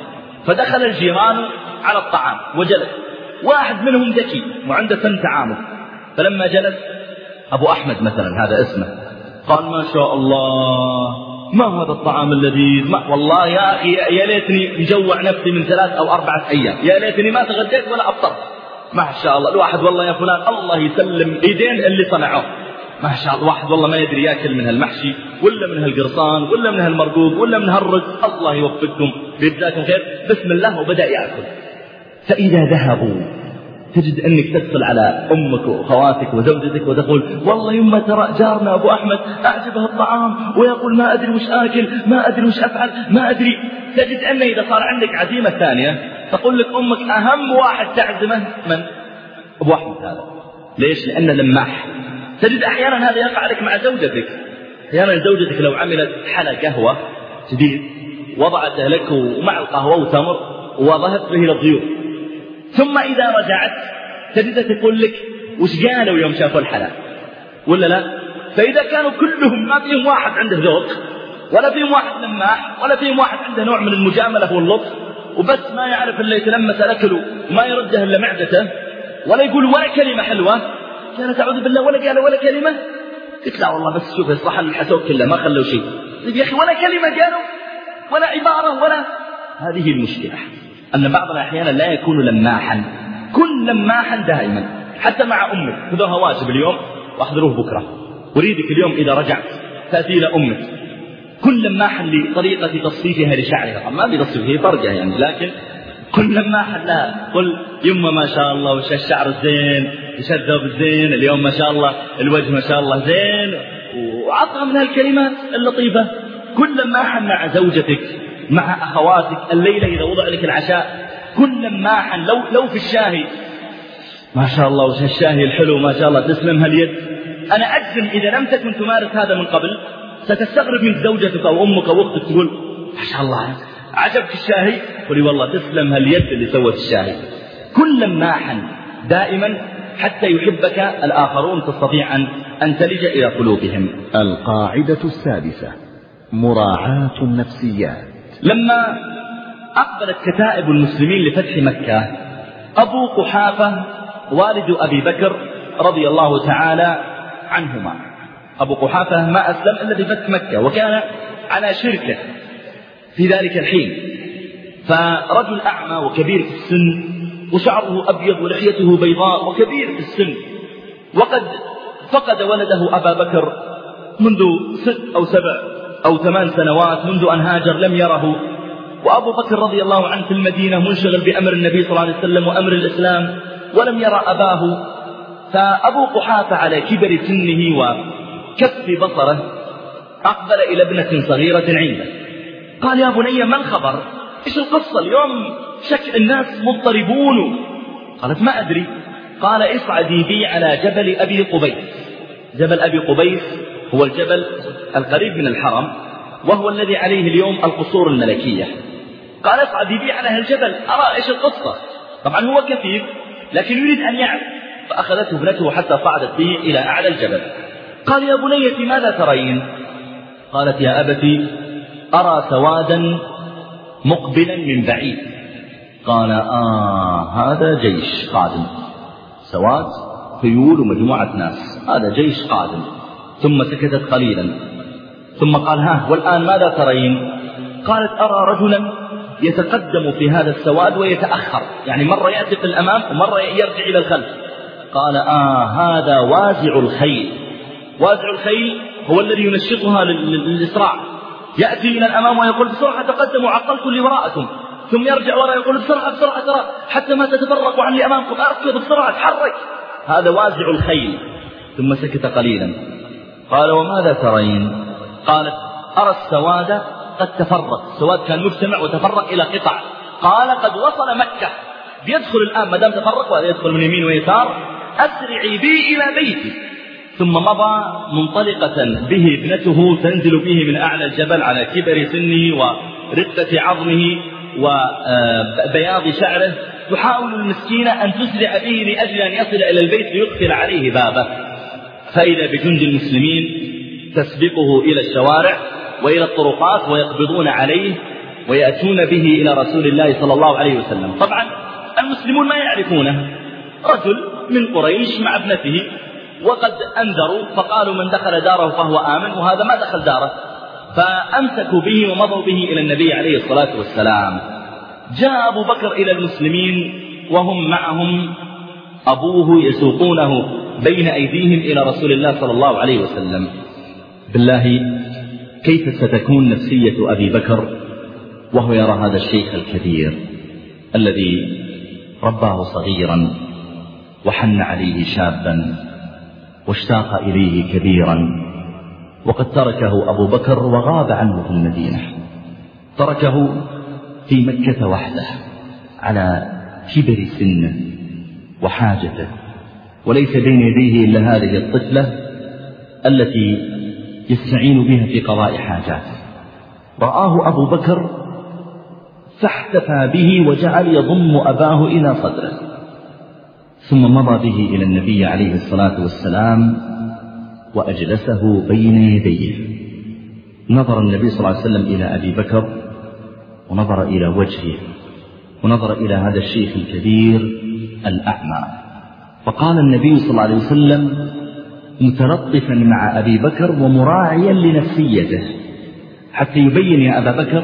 فدخل الجيران على الطعام وجلس، واحد منهم ذكي وعنده فن تعامل، فلما جلس أبو أحمد مثلا هذا اسمه، قال ما شاء الله ما هذا الطعام اللذيذ، ما والله يا أخي يا ليتني مجوع نفسي من ثلاث أو أربعة أيام، يا ليتني ما تغديت ولا أفطرت، ما شاء الله الواحد والله يا فلان الله يسلم إيدين اللي صنعوه، ما شاء الله واحد والله ما يدري ياكل من هالمحشي ولا من هالقرصان ولا من هالمرقوق ولا من هالرز، الله يوفقكم بيجزاكم خير، بسم الله وبدأ يأكل. فإذا ذهبوا تجد أنك تتصل على أمك وأخواتك وزوجتك وتقول والله يما ترى جارنا أبو أحمد أعجبه الطعام ويقول ما أدري وش آكل، ما أدري وش أفعل، ما أدري. تجد أن إذا صار عندك عزيمة ثانية تقول لك أمك أهم واحد تعزمه من؟ أبو أحمد هذا. ليش؟ لأنه لماح. تجد أحيانا هذا يقع لك مع زوجتك، أحيانا زوجتك لو عملت حلا قهوة جديد وضعته لك ومع القهوة وتمر وظهرت به للضيوف، ثم إذا رجعت تجد تقول لك وش قالوا يوم شافوا الحلا ولا لا؟ فإذا كانوا كلهم ما فيهم واحد عنده ذوق ولا فيهم واحد لماح ولا فيهم واحد عنده نوع من المجاملة واللطف، وبس ما يعرف إلا يتلمس الأكل وما يرده إلا معدته ولا يقول ولا كلمة حلوة، كانت أعوذ بالله ولا قال ولا كلمة، قلت لا والله بس شوف الصحن الحسوق كله ما خلوا شيء، يا أخي ولا كلمة قالوا ولا عبارة ولا. هذه المشكلة أن بعضنا أحيانا لا يكون لماحا، كن لماحا دائما حتى مع أمك، خذوها واجب اليوم واحضروه بكرة، أريدك اليوم إذا رجعت تأتي إلى أمك كن لماحا لطريقة تصفيفها لشعرها، ما بتصفيف هي فرقة يعني، لكن كن لماحا لها، قل يما ما شاء الله وش الشعر الزين وش الثوب الزين اليوم ما شاء الله الوجه ما شاء الله زين، وعطها من هالكلمات اللطيفة. كن لماحا مع زوجتك مع أخواتك، الليلة إذا وضع لك العشاء كن لماحا، لو, لو في الشاهي ما شاء الله وش الشاهي الحلو ما شاء الله تسلم هاليد. أنا أجزم إذا لم تكن تمارس هذا من قبل ستستغرب من زوجتك أو أمك أو أختك تقول ما شاء الله عجبك الشاهي، قولي والله تسلم هاليد اللي سوت الشاهي. كن لماحا دائما حتى يحبك الآخرون، تستطيع أن, أن تلج إلى قلوبهم. القاعدة السادسة مراعاة النفسيات. لما أقبلت كتائب المسلمين لفتح مكة، أبو قحافة والد أبي بكر رضي الله تعالى عنهما، أبو قحافة ما أسلم إلا بفتح مكة وكان على شركه في ذلك الحين، فرجل أعمى وكبير في السن وشعره أبيض ولحيته بيضاء وكبير في السن، وقد فقد ولده أبا بكر منذ ست أو سبع أو ثمان سنوات منذ أن هاجر لم يره، وأبو بكر رضي الله عنه في المدينة منشغل بأمر النبي صلى الله عليه وسلم وأمر الإسلام ولم يرى أباه. فأبو قحافة على كبر سنه وكف بصره أقبل إلى ابنة صغيرة عنده، قال يا بني ما الخبر؟ إيش القصة اليوم؟ شك الناس مضطربون. قالت ما أدري. قال اصعدي بي على جبل أبي قبيس. جبل أبي قبيس هو الجبل القريب من الحرم وهو الذي عليه اليوم القصور الملكية. قال اصعدي بي على هالجبل أرى إيش القصة. طبعا هو كفيف لكن يريد أن يعرف، فأخذته ابنته حتى صعدت به إلى أعلى الجبل. قال يا بنيتي ماذا ترين؟ قالت يا أبتي أرى سوادا مقبلا من بعيد. قال آه هذا جيش قادم، سواد خيول ومجموعة ناس، هذا جيش قادم. ثم سكتت قليلا ثم قال ها والآن ماذا ترين؟ قالت أرى رجلا يتقدم في هذا السواد ويتأخر، يعني مرة يأتي في الأمام ومرة يرجع إلى الخلف. قال آه هذا وازع الخيل. وازع الخيل هو الذي ينشطها للإسراع، يأتي إلى الأمام ويقول بسرعة تقدموا عقلت اللي وراءكم، ثم يرجع وراء يقول بسرعة بسرعة ترى حتى ما تتفرقوا عن اللي أمامكم، أركض بسرعة تحرك. هذا وازع الخيل. ثم سكت قليلا قال وماذا ترين؟ قالت أرى السواد قد تفرق، السواد كان مجتمع وتفرق إلى قطع. قال قد وصل مكة، بيدخل الآن ما دام تفرق وهذا يدخل من يمين ويسار، أسرعي بي إلى بيتي. ثم مضى منطلقة به ابنته تنزل به من أعلى الجبل على كبر سنه ورقة عظمه وبياض شعره، تحاول المسكينة أن تسرع به لأجل أن يصل إلى البيت ليقفل عليه بابه. فإذا بجند المسلمين تسبقه إلى الشوارع وإلى الطرقات ويقبضون عليه ويأتون به إلى رسول الله صلى الله عليه وسلم. طبعا المسلمون ما يعرفونه، رجل من قريش مع ابنته، وقد أنذروا فقالوا من دخل داره فهو آمن، وهذا ما دخل داره، فأمسكوا به ومضوا به إلى النبي عليه الصلاة والسلام. جاء أبو بكر إلى المسلمين وهم معهم أبوه يسوقونه بين أيديهم إلى رسول الله صلى الله عليه وسلم. بالله كيف ستكون نفسية أبي بكر وهو يرى هذا الشيخ الكبير الذي رباه صغيرا وحن عليه شابا واشتاق إليه كبيرا، وقد تركه أبو بكر وغاب عنه في المدينة، تركه في مكة وحده على كبر سنه وحاجته، وليس بين يديه إلا هذه الطفلة التي يستعين بها في قضاء حاجاته. رآه أبو بكر فاحتفى به وجعل يضم أباه إلى صدره، ثم مضى به إلى النبي عليه الصلاة والسلام وأجلسه بين يديه. نظر النبي صلى الله عليه وسلم إلى أبي بكر ونظر إلى وجهه ونظر إلى هذا الشيخ الكبير الأعمى، فقال النبي صلى الله عليه وسلم متلطفا مع أبي بكر ومراعيا لنفسيته حتى يبين يا أبا بكر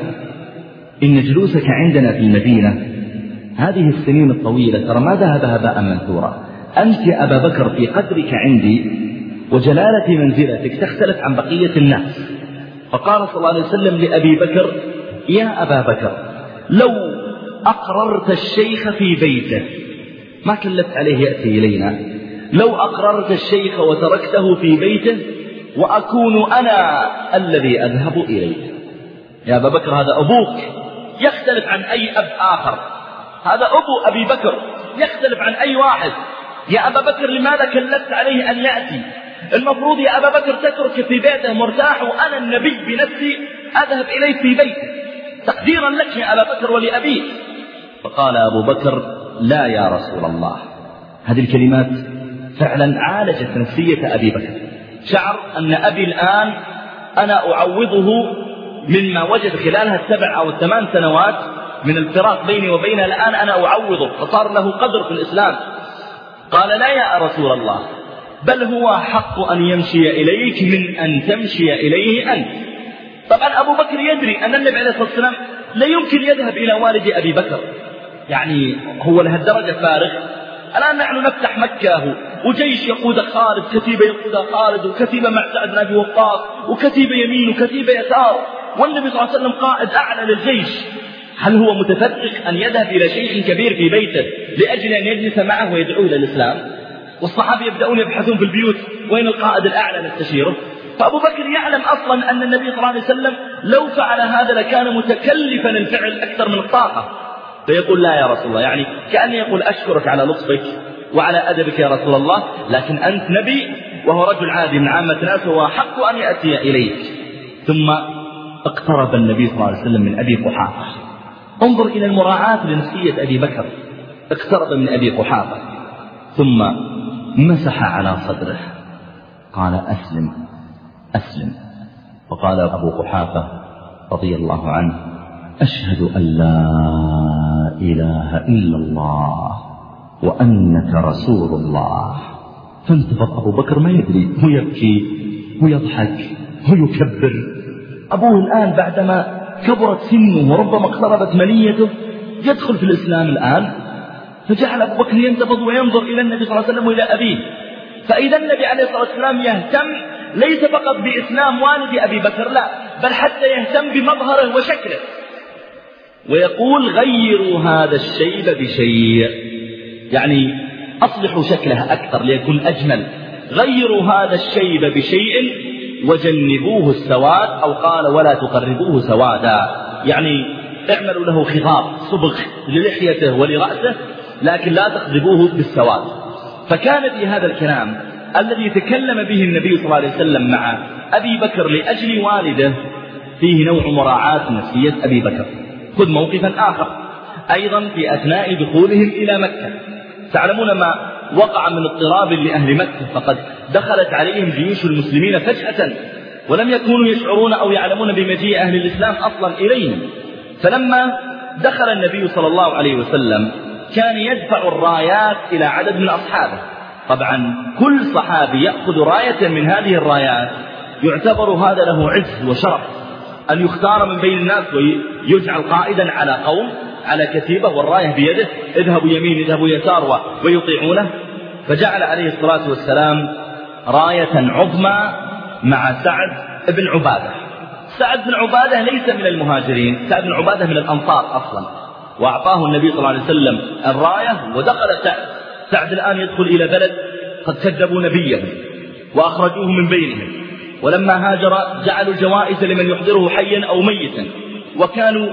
إن جلوسك عندنا في المدينة هذه السنين الطويلة ترى ما ذهب هباء منثورا، أنت يا أبا بكر في قدرك عندي وجلالة منزلتك تختلف عن بقية الناس. فقال صلى الله عليه وسلم لأبي بكر يا أبا بكر لو أقررت الشيخ في بيته، ما كلفت عليه يأتي إلينا، لو أقررت الشيخ وتركته في بيته وأكون أنا الذي أذهب إليه. يا أبا بكر هذا أبوك يختلف عن أي أب آخر، هذا أبو أبي بكر يختلف عن أي واحد. يا أبا بكر لماذا كلفت عليه أن يأتي؟ المفروض يا أبا بكر تترك في بيته مرتاح وأنا النبي بنفسي أذهب إليه في بيته تقديرا لك يا أبا بكر ولأبيك. فقال أبو بكر لا يا رسول الله. هذه الكلمات فعلا عالجت نفسية أبي بكر، شعر أن أبي الآن أنا أعوضه مما وجد خلالها السبع أو الثمان سنوات من الفراق بيني وبينه، الآن أنا أعوضه، فصار له قدر في الإسلام. قال لا يا رسول الله، بل هو حق أن يمشي إليك من أن تمشي إليه أنت. طبعا أبو بكر يدري أن النبي عليه الصلاة والسلام لا يمكن يذهب إلى والد أبي بكر، يعني هو لهالدرجة فارغ. الآن نحن نفتح مكة وجيش يقود خالد، كتيبة يقودها خالد، وكتيبة مع سعد بن أبي وقاص، وكتيبة يمين وكتيبة يسار، والنبي صلى الله عليه وسلم قائد أعلى للجيش. هل هو متفرق أن يذهب إلى شيخ كبير في بيته لأجل أن يجلس معه ويدعوه إلى الإسلام؟ والصحابة يبدأون يبحثون في البيوت وين القائد الأعلى نستشيره. فأبو بكر يعلم أصلا أن النبي صلى الله عليه وسلم لو فعل هذا لكان متكلفا الفعل أكثر من الطاقة، فيقول لا يا رسول الله، يعني كأني يقول أشكرك على لطفك وعلى أدبك يا رسول الله، لكن أنت نبي وهو رجل عادي من عامة الناس وهو حق أن يأتي إليك. ثم اقترب النبي صلى الله عليه وسلم من أبي قحافة. انظر إلى المراعاة لنفسية أبي بكر، اقترب من أبي قحافة ثم مسح على صدره، قال أسلم أسلم. وقال أبو قحافة رضي الله عنه أشهد أن لا إله إلا الله وأنك رسول الله. فانتفض أبو بكر ما يدري، هو يبكي هو يضحك هو يكبر. أبوه الآن بعدما كبرت سنه وربما اقتربت منيته يدخل في الإسلام الآن، فجعل أبو بكر ينتفض وينظر إلى النبي صلى الله عليه وسلم وإلى أبيه. فإذا النبي عليه الصلاة والسلام يهتم ليس فقط بإسلام والد أبي بكر، لا، بل حتى يهتم بمظهره وشكله، ويقول غيروا هذا الشيب بشيء، يعني أصلحوا شكله أكثر ليكون أجمل، غيروا هذا الشيب بشيء وجنبوه السواد، أو قال ولا تقربوه سوادا، يعني اعملوا له خضاب صبغ للحيته ولرأسه لكن لا تخضبوه بالسواد. فكان في هذا الكلام الذي تكلم به النبي صلى الله عليه وسلم مع أبي بكر لأجل والده فيه نوع مراعاة نفسية أبي بكر. خذ موقفا آخر أيضا في أثناء دخولهم إلى مكة. تعلمون ما وقع من اضطراب لأهل مكة، فقد دخلت عليهم جيوش المسلمين فجأة ولم يكونوا يشعرون أو يعلمون بمجيء أهل الإسلام أصلا إليهم، فلما دخل النبي صلى الله عليه وسلم كان يدفع الرايات إلى عدد من أصحابه. طبعا كل صحابي يأخذ راية من هذه الرايات يعتبر هذا له عز وشرف أن يختار من بين الناس ويجعل قائدا على قوم على كتيبة والراية بيده، اذهبوا يمين اذهبوا يسار ويطيعونه. فجعل عليه الصلاة والسلام راية عظمى مع سعد بن عبادة. سعد بن عبادة ليس من المهاجرين، سعد بن عبادة من الأنصار أصلا، وأعطاه النبي صلى الله عليه وسلم الراية ودخل سعد. سعد الآن يدخل إلى بلد قد كذبوا نبيه وأخرجوه من بينهم، ولما هاجر جعلوا الجوائز لمن يحضره حيا أو ميتا، وكانوا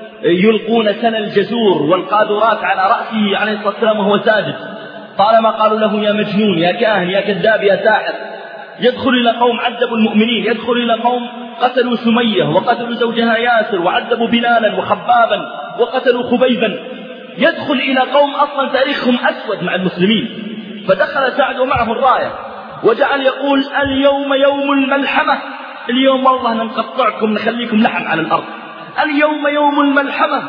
يلقون سن الجزور والقاذورات على رأسه عليه الصلاة والسلام وهو ساجد، طالما قالوا له يا مجنون يا كاهن يا كذاب يا ساحر. يدخل إلى قوم عذبوا المؤمنين، يدخل إلى قوم قتلوا سمية وقتلوا زوجها ياسر وعذبوا بلالا وخبابا وقتلوا خبيبا. يدخل إلى قوم أصلا تاريخهم أسود مع المسلمين. فدخل سعد ومعه الراية وجعل يقول اليوم يوم الملحمة، اليوم والله نقطعكم نخليكم لحم على الأرض، اليوم يوم الملحمة،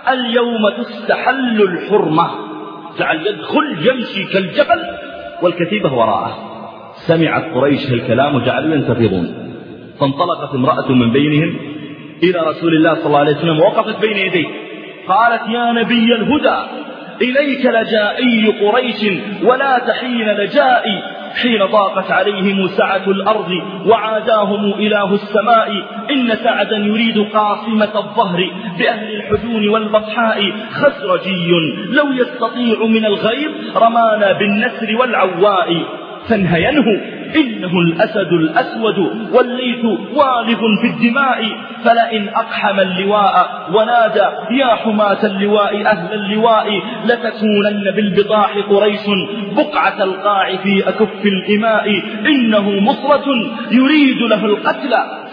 اليوم تستحل الحرمة. جعل يدخل يمشي كالجبل والكتيبة وراءه. سمعت قريش الكلام وجعلوا ينتفضون. فانطلقت امرأة من بينهم إلى رسول الله صلى الله عليه وسلم ووقفت بين يديه قالت يا نبي الهدى إليك لجائي قريش ولا تحين لجائي، حين ضاقت عليهم سعة الأرض وعاداهم إله السماء، إن سعدا يريد قاصمة الظهر بأهل الحجون والبطحاء، خزرجي لو يستطيع من الغير رمانا بالنسر والعواء، فانهينه إنه الأسد الأسود والليث والغ في الدماء، فلئن أقحم اللواء ونادى يا حماة اللواء أهل اللواء، لتكونن بالبطاح قريش بقعة القاع في أكف الإماء، إنه مصرة يريد له القتل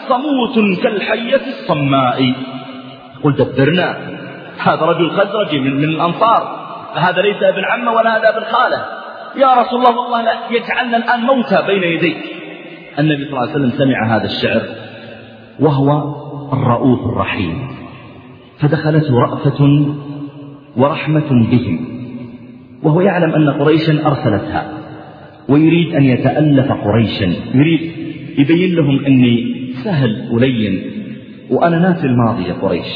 صموت كالحية الصماء. قل دبرنا، هذا رجل خزرجي من, من الأنصار، فهذا ليس ابن عمه ولا هذا ابن خاله. يا رسول الله والله لا يجعلنا الآن موتى بين يديك. النبي صلى الله عليه وسلم سمع هذا الشعر وهو الرؤوف الرحيم، فدخلته رأفة ورحمة بهم، وهو يعلم أن قريشا أرسلتها ويريد أن يتألف قريشا، يريد يبين لهم أني سهل ولين وأنا ناسي الماضي يا قريش،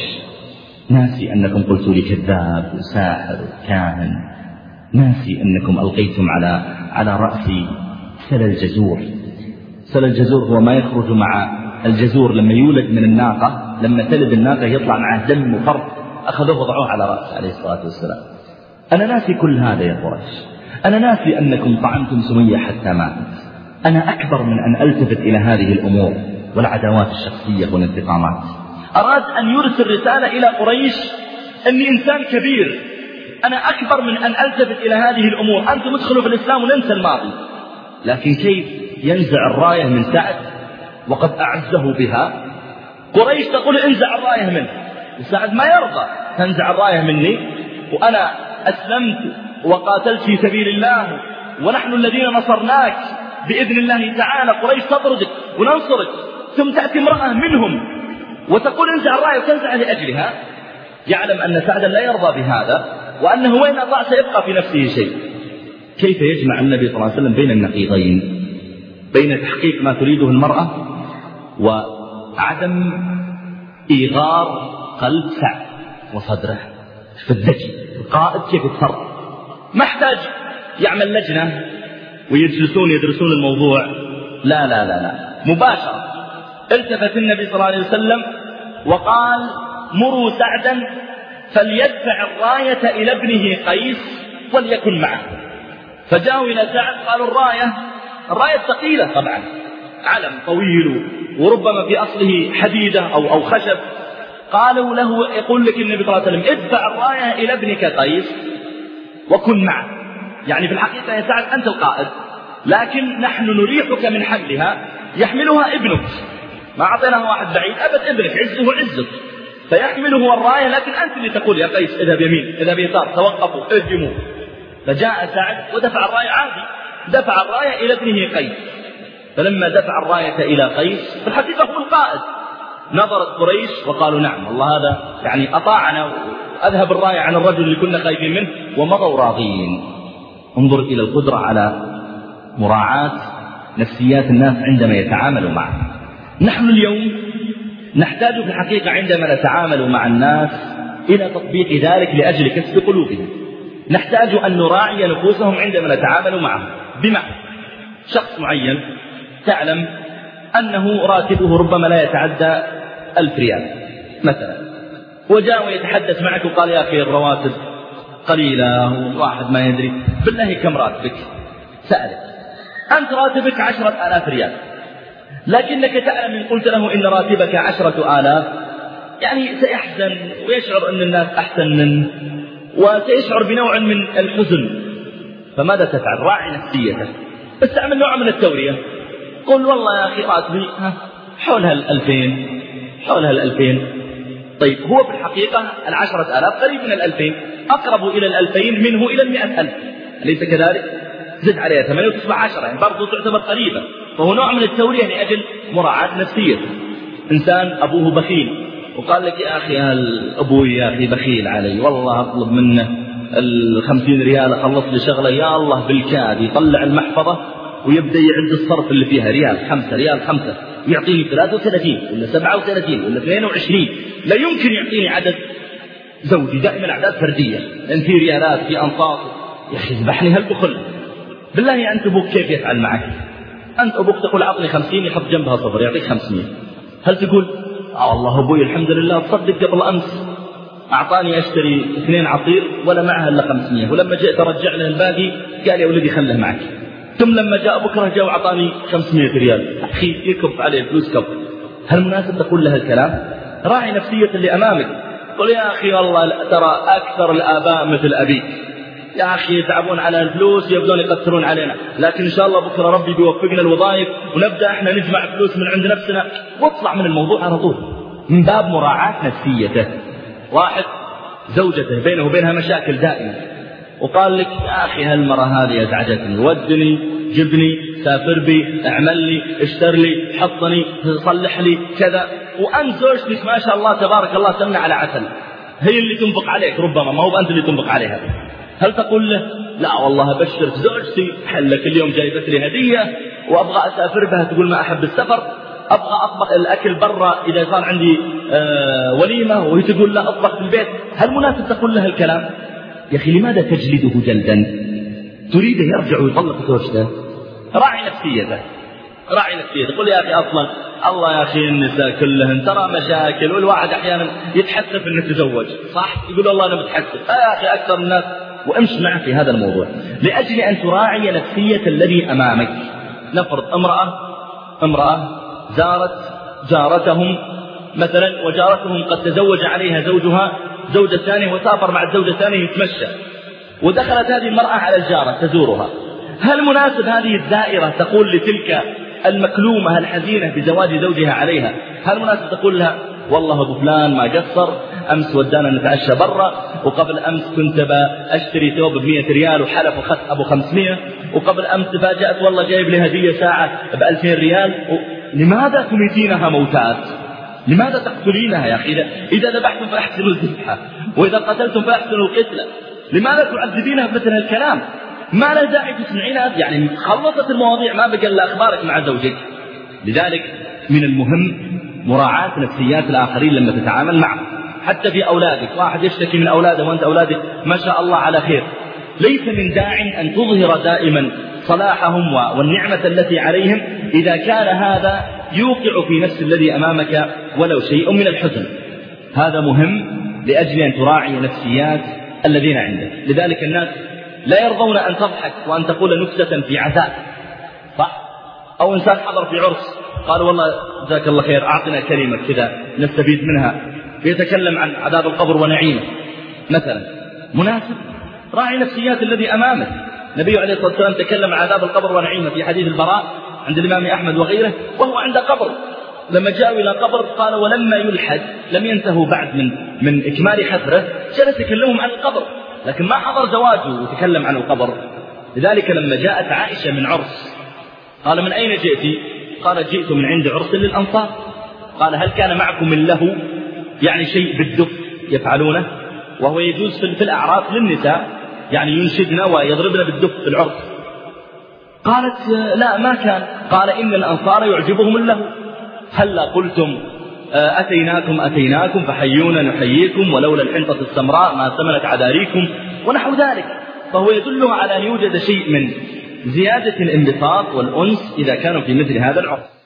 ناسي أنكم قلتوا لي كذاب وساحر وكاهن، ناسي أنكم ألقيتم على على رأسي سل الجزور. سل الجزور هو ما يخرج مع الجزور لما يولد من الناقة، لما تلد الناقة يطلع معه دم وفرد، أخذوه وضعوه على رأسه عليه الصلاة والسلام. أنا ناسي كل هذا يا قريش، أنا ناسي أنكم طعنتم سمية حتى ماتت، أنا أكبر من أن ألتفت إلى هذه الأمور والعداوات الشخصية والانتقامات. أراد أن يرسل رسالة إلى قريش أني إنسان كبير، أنا أكبر من أن ألتفت إلى هذه الأمور، أنتم ادخلوا في الإسلام وننسى الماضي. لكن كيف ينزع الراية من سعد وقد أعزه بها؟ قريش تقول انزع الراية منه، وسعد ما يرضى تنزع الراية مني وأنا أسلمت وقاتلت في سبيل الله ونحن الذين نصرناك بإذن الله تعالى. قريش تطردك وننصرك، ثم تأتي امرأة منهم وتقول انزع الراية وتنزع لأجلها. يعلم أن سعدا لا يرضى بهذا، وأنه وين أطاع سيبقى في نفسه شيء. كيف يجمع النبي صلى الله عليه وسلم بين النقيضين، بين تحقيق ما تريده المرأة وعدم إيغار قلب سعد وصدره؟ فالذكي القائد كيف يتصرف؟ ما احتاج يعمل لجنة ويجلسون يدرسون الموضوع، لا لا لا لا، مباشرة التفت النبي صلى الله عليه وسلم وقال مروا سعدا فليدفع الراية إلى ابنه قيس وليكن معه. فجاءوا إلى سعد قالوا الراية الراية ثقيلة طبعا، علم طويل وربما في أصله حديدة أو, أو خشب. قالوا له يقول لك النبي صلى الله عليه وسلم ادفع الراية إلى ابنك قيس وكن معه، يعني في الحقيقة يا سعد أنت القائد، لكن نحن نريحك من حملها، يحملها ابنك، ما أعطيناها واحد بعيد أبد، ابنك عزه عزك فيحمله الراية، لكن أنت اللي تقول يا قيس اذهب يمين اذهب يسار توقفوا اهجموا. فجاء سعد ودفع الراية عادي، دفع الراية إلى ابنه قيس. فلما دفع الراية إلى قيس في الحقيقة هو القائد، نظرت قريش وقالوا نعم والله هذا يعني أطاعنا، أذهب الراية عن الرجل اللي كنا خايفين منه، ومضوا راضين. انظر إلى القدرة على مراعاة نفسيات الناس عندما يتعاملوا معه. نحن اليوم نحتاج في الحقيقة عندما نتعامل مع الناس إلى تطبيق ذلك لأجل كسب قلوبهم. نحتاج أن نراعي نفوسهم عندما نتعامل معهم. بمعنى شخص معين تعلم أنه راتبه ربما لا يتعدى ألف ريال مثلا، وجاء ويتحدث معك وقال يا أخي الرواتب قليلة وواحد ما يدري، بالله كم راتبك؟ سألك أنت راتبك عشرة آلاف ريال، لكنك تعلم إن قلت له إن راتبك عشرة آلاف يعني سيحزن ويشعر أن الناس أحسن منه وسيشعر بنوع من الحزن. فماذا تفعل؟ راعي نفسيته، استعمل نوع من التورية. قل والله يا أخي راتبي حولها الألفين حولها الألفين. طيب هو في الحقيقة العشرة آلاف قريب من الألفين، أقرب إلى الألفين منه إلى المئة ألف، أليس كذلك؟ زد عليها ثمانية وتصبح عشرة، يعني برضو تعتبر قريبة. فهو نوع من التورية لأجل مراعاة نفسيته. إنسان أبوه بخيل وقال لك يا أخي أبوي يا أخي بخيل علي، والله أطلب منه الخمسين ريال أخلص لي شغلة، يا الله بالكاد يطلع المحفظة ويبدأ يعد الصرف اللي فيها ريال خمسة ريال خمسة، يعطيني ثلاثة وثلاثين ولا سبعة وثلاثين ولا اثنين وعشرين. لا يمكن يعطيني عدد زوجي، دائما أعداد فردية، لأن في ريالات في أنصاص. يا أخي اذبحني هالبخل. بالله أنت أبوك كيف يفعل معك؟ أنت أبوك تقول عطني خمسين يحط جنبها صفر يعطيك خمسمية، هل تقول آه والله أبوي الحمد لله تصدق قبل أمس أعطاني أشتري اثنين عصير ولا معها إلا خمسمية، ولما جئت أرجع له الباقي قال يا ولدي خله معك، ثم لما جاء بكرة جاء وعطاني خمسمية ريال، أخي يكب عليه فلوس كب. هل مناسب تقول له الكلام؟ راعي نفسية اللي أمامك. قل يا أخي والله ترى أكثر الآباء مثل أبيك، يا أخي يتعبون على الفلوس يبدون يقترون علينا، لكن إن شاء الله بكرة ربي بيوفقنا الوظائف ونبدأ إحنا نجمع فلوس من عند نفسنا، واطلع من الموضوع على طول من باب مراعاة نفسيته. واحد زوجته بينه وبينها مشاكل دائمة وقال لك يا أخي هالمرة هذه أزعجتني، ودني جبني سافر بي اعمل لي اشتر لي حطني صلح لي كذا، وأنت زوجتك ما شاء الله تبارك الله سمنة على عسل، هي اللي تنفق عليك ربما، ما هو أنت اللي تنفق عليها. هل تقول له لا والله بشرت زوجتي حلك اليوم جايبت لي هدية وأبغى أسافر بها، تقول ما أحب السفر، أبغى أطبخ الأكل برا إذا صار عندي آه وليمة، وهي تقول لا أطبخ في البيت؟ هل مناسب تقول له الكلام؟ يا أخي لماذا تجلده جلدا؟ تريده يرجع ويطلق زوجته؟ راعي نفسيته، راعي نفسيته. قل يا أخي أصلا الله يا أخي النساء كلهن ترى مشاكل، والواحد أحيانا يتحسف إنه تزوج، صح؟ يقول الله أنا متحسف، يا أخي أكثر الناس، وامشي معه في هذا الموضوع لأجل أن تراعي نفسية الذي أمامك. نفرض امرأة امرأة زارت جارتهم مثلا، وجارتهم قد تزوج عليها زوجها زوجة ثانية وسافر مع الزوجة الثانية يتمشى، ودخلت هذه المرأة على الجارة تزورها. هل مناسب هذه الدائرة تقول لتلك المكلومة الحزينة بزواج زوجها عليها، هل مناسب تقول لها والله أبو فلان ما قصر، أمس ودانا نتعشى برا، وقبل أمس كنت بأشتري ثوب بمئة ريال وحلف وخذ أبو خمسمية، وقبل أمس تفاجأت والله جايب لي هدية ساعة بألفين ريال. و... لماذا تميتينها موتات؟ لماذا تقتلينها يا أخي؟ إذا ذبحتم فأحسنوا الذبحة، وإذا قتلتم فأحسنوا القتلة. لماذا تعذبينها بمثل هالكلام؟ ما لا داعي تسمعينها، يعني خلصت المواضيع ما بقى إلا أخبارك مع زوجك. لذلك من المهم مراعاة نفسيات الآخرين لما تتعامل معهم، حتى في أولادك. واحد يشتكي من أولاده وأنت أولادك ما شاء الله على خير، ليس من داع أن تظهر دائما صلاحهم والنعمة التي عليهم إذا كان هذا يوقع في نفس الذي أمامك ولو شيء من الحزن. هذا مهم لأجل أن تراعي نفسيات الذين عندك. لذلك الناس لا يرضون أن تضحك وأن تقول نكتة في عزاء، صح؟ أو إنسان حضر في عرس قال والله جزاك الله خير أعطنا كلمة كذا نستفيد منها، يتكلم عن عذاب القبر ونعيمه مثلا، مناسب؟ راعي نفسيات الذي أمامك. النبي عليه الصلاة والسلام تكلم عن عذاب القبر ونعيمه في حديث البراء عند الإمام أحمد وغيره، وهو عند قبر. لما جاءوا إلى قبر قال ولما يلحد، لم ينتهوا بعد من من إكمال حفره، جلس يكلمهم عن القبر، لكن ما حضر زواجه وتكلم عن القبر. لذلك لما جاءت عائشة من عرس قال من أين جئتي؟ قال جئت من عند عرس للأنصار. قال هل كان معكم من له يعني شيء بالدف يفعلونه؟ وهو يجوز في الأعراف للنساء يعني ينشدن ويضربن بالدف في العرس. قالت لا ما كان. قال إن الأنصار يعجبهم اللهو، هلا قلتم أتيناكم أتيناكم فحيونا نحييكم ولولا الحنطة السمراء ما ثمنت عذاريكم ونحو ذلك. فهو يدله على أن يوجد شيء من زيادة الانبساط والأنس إذا كانوا في مثل هذا العرس.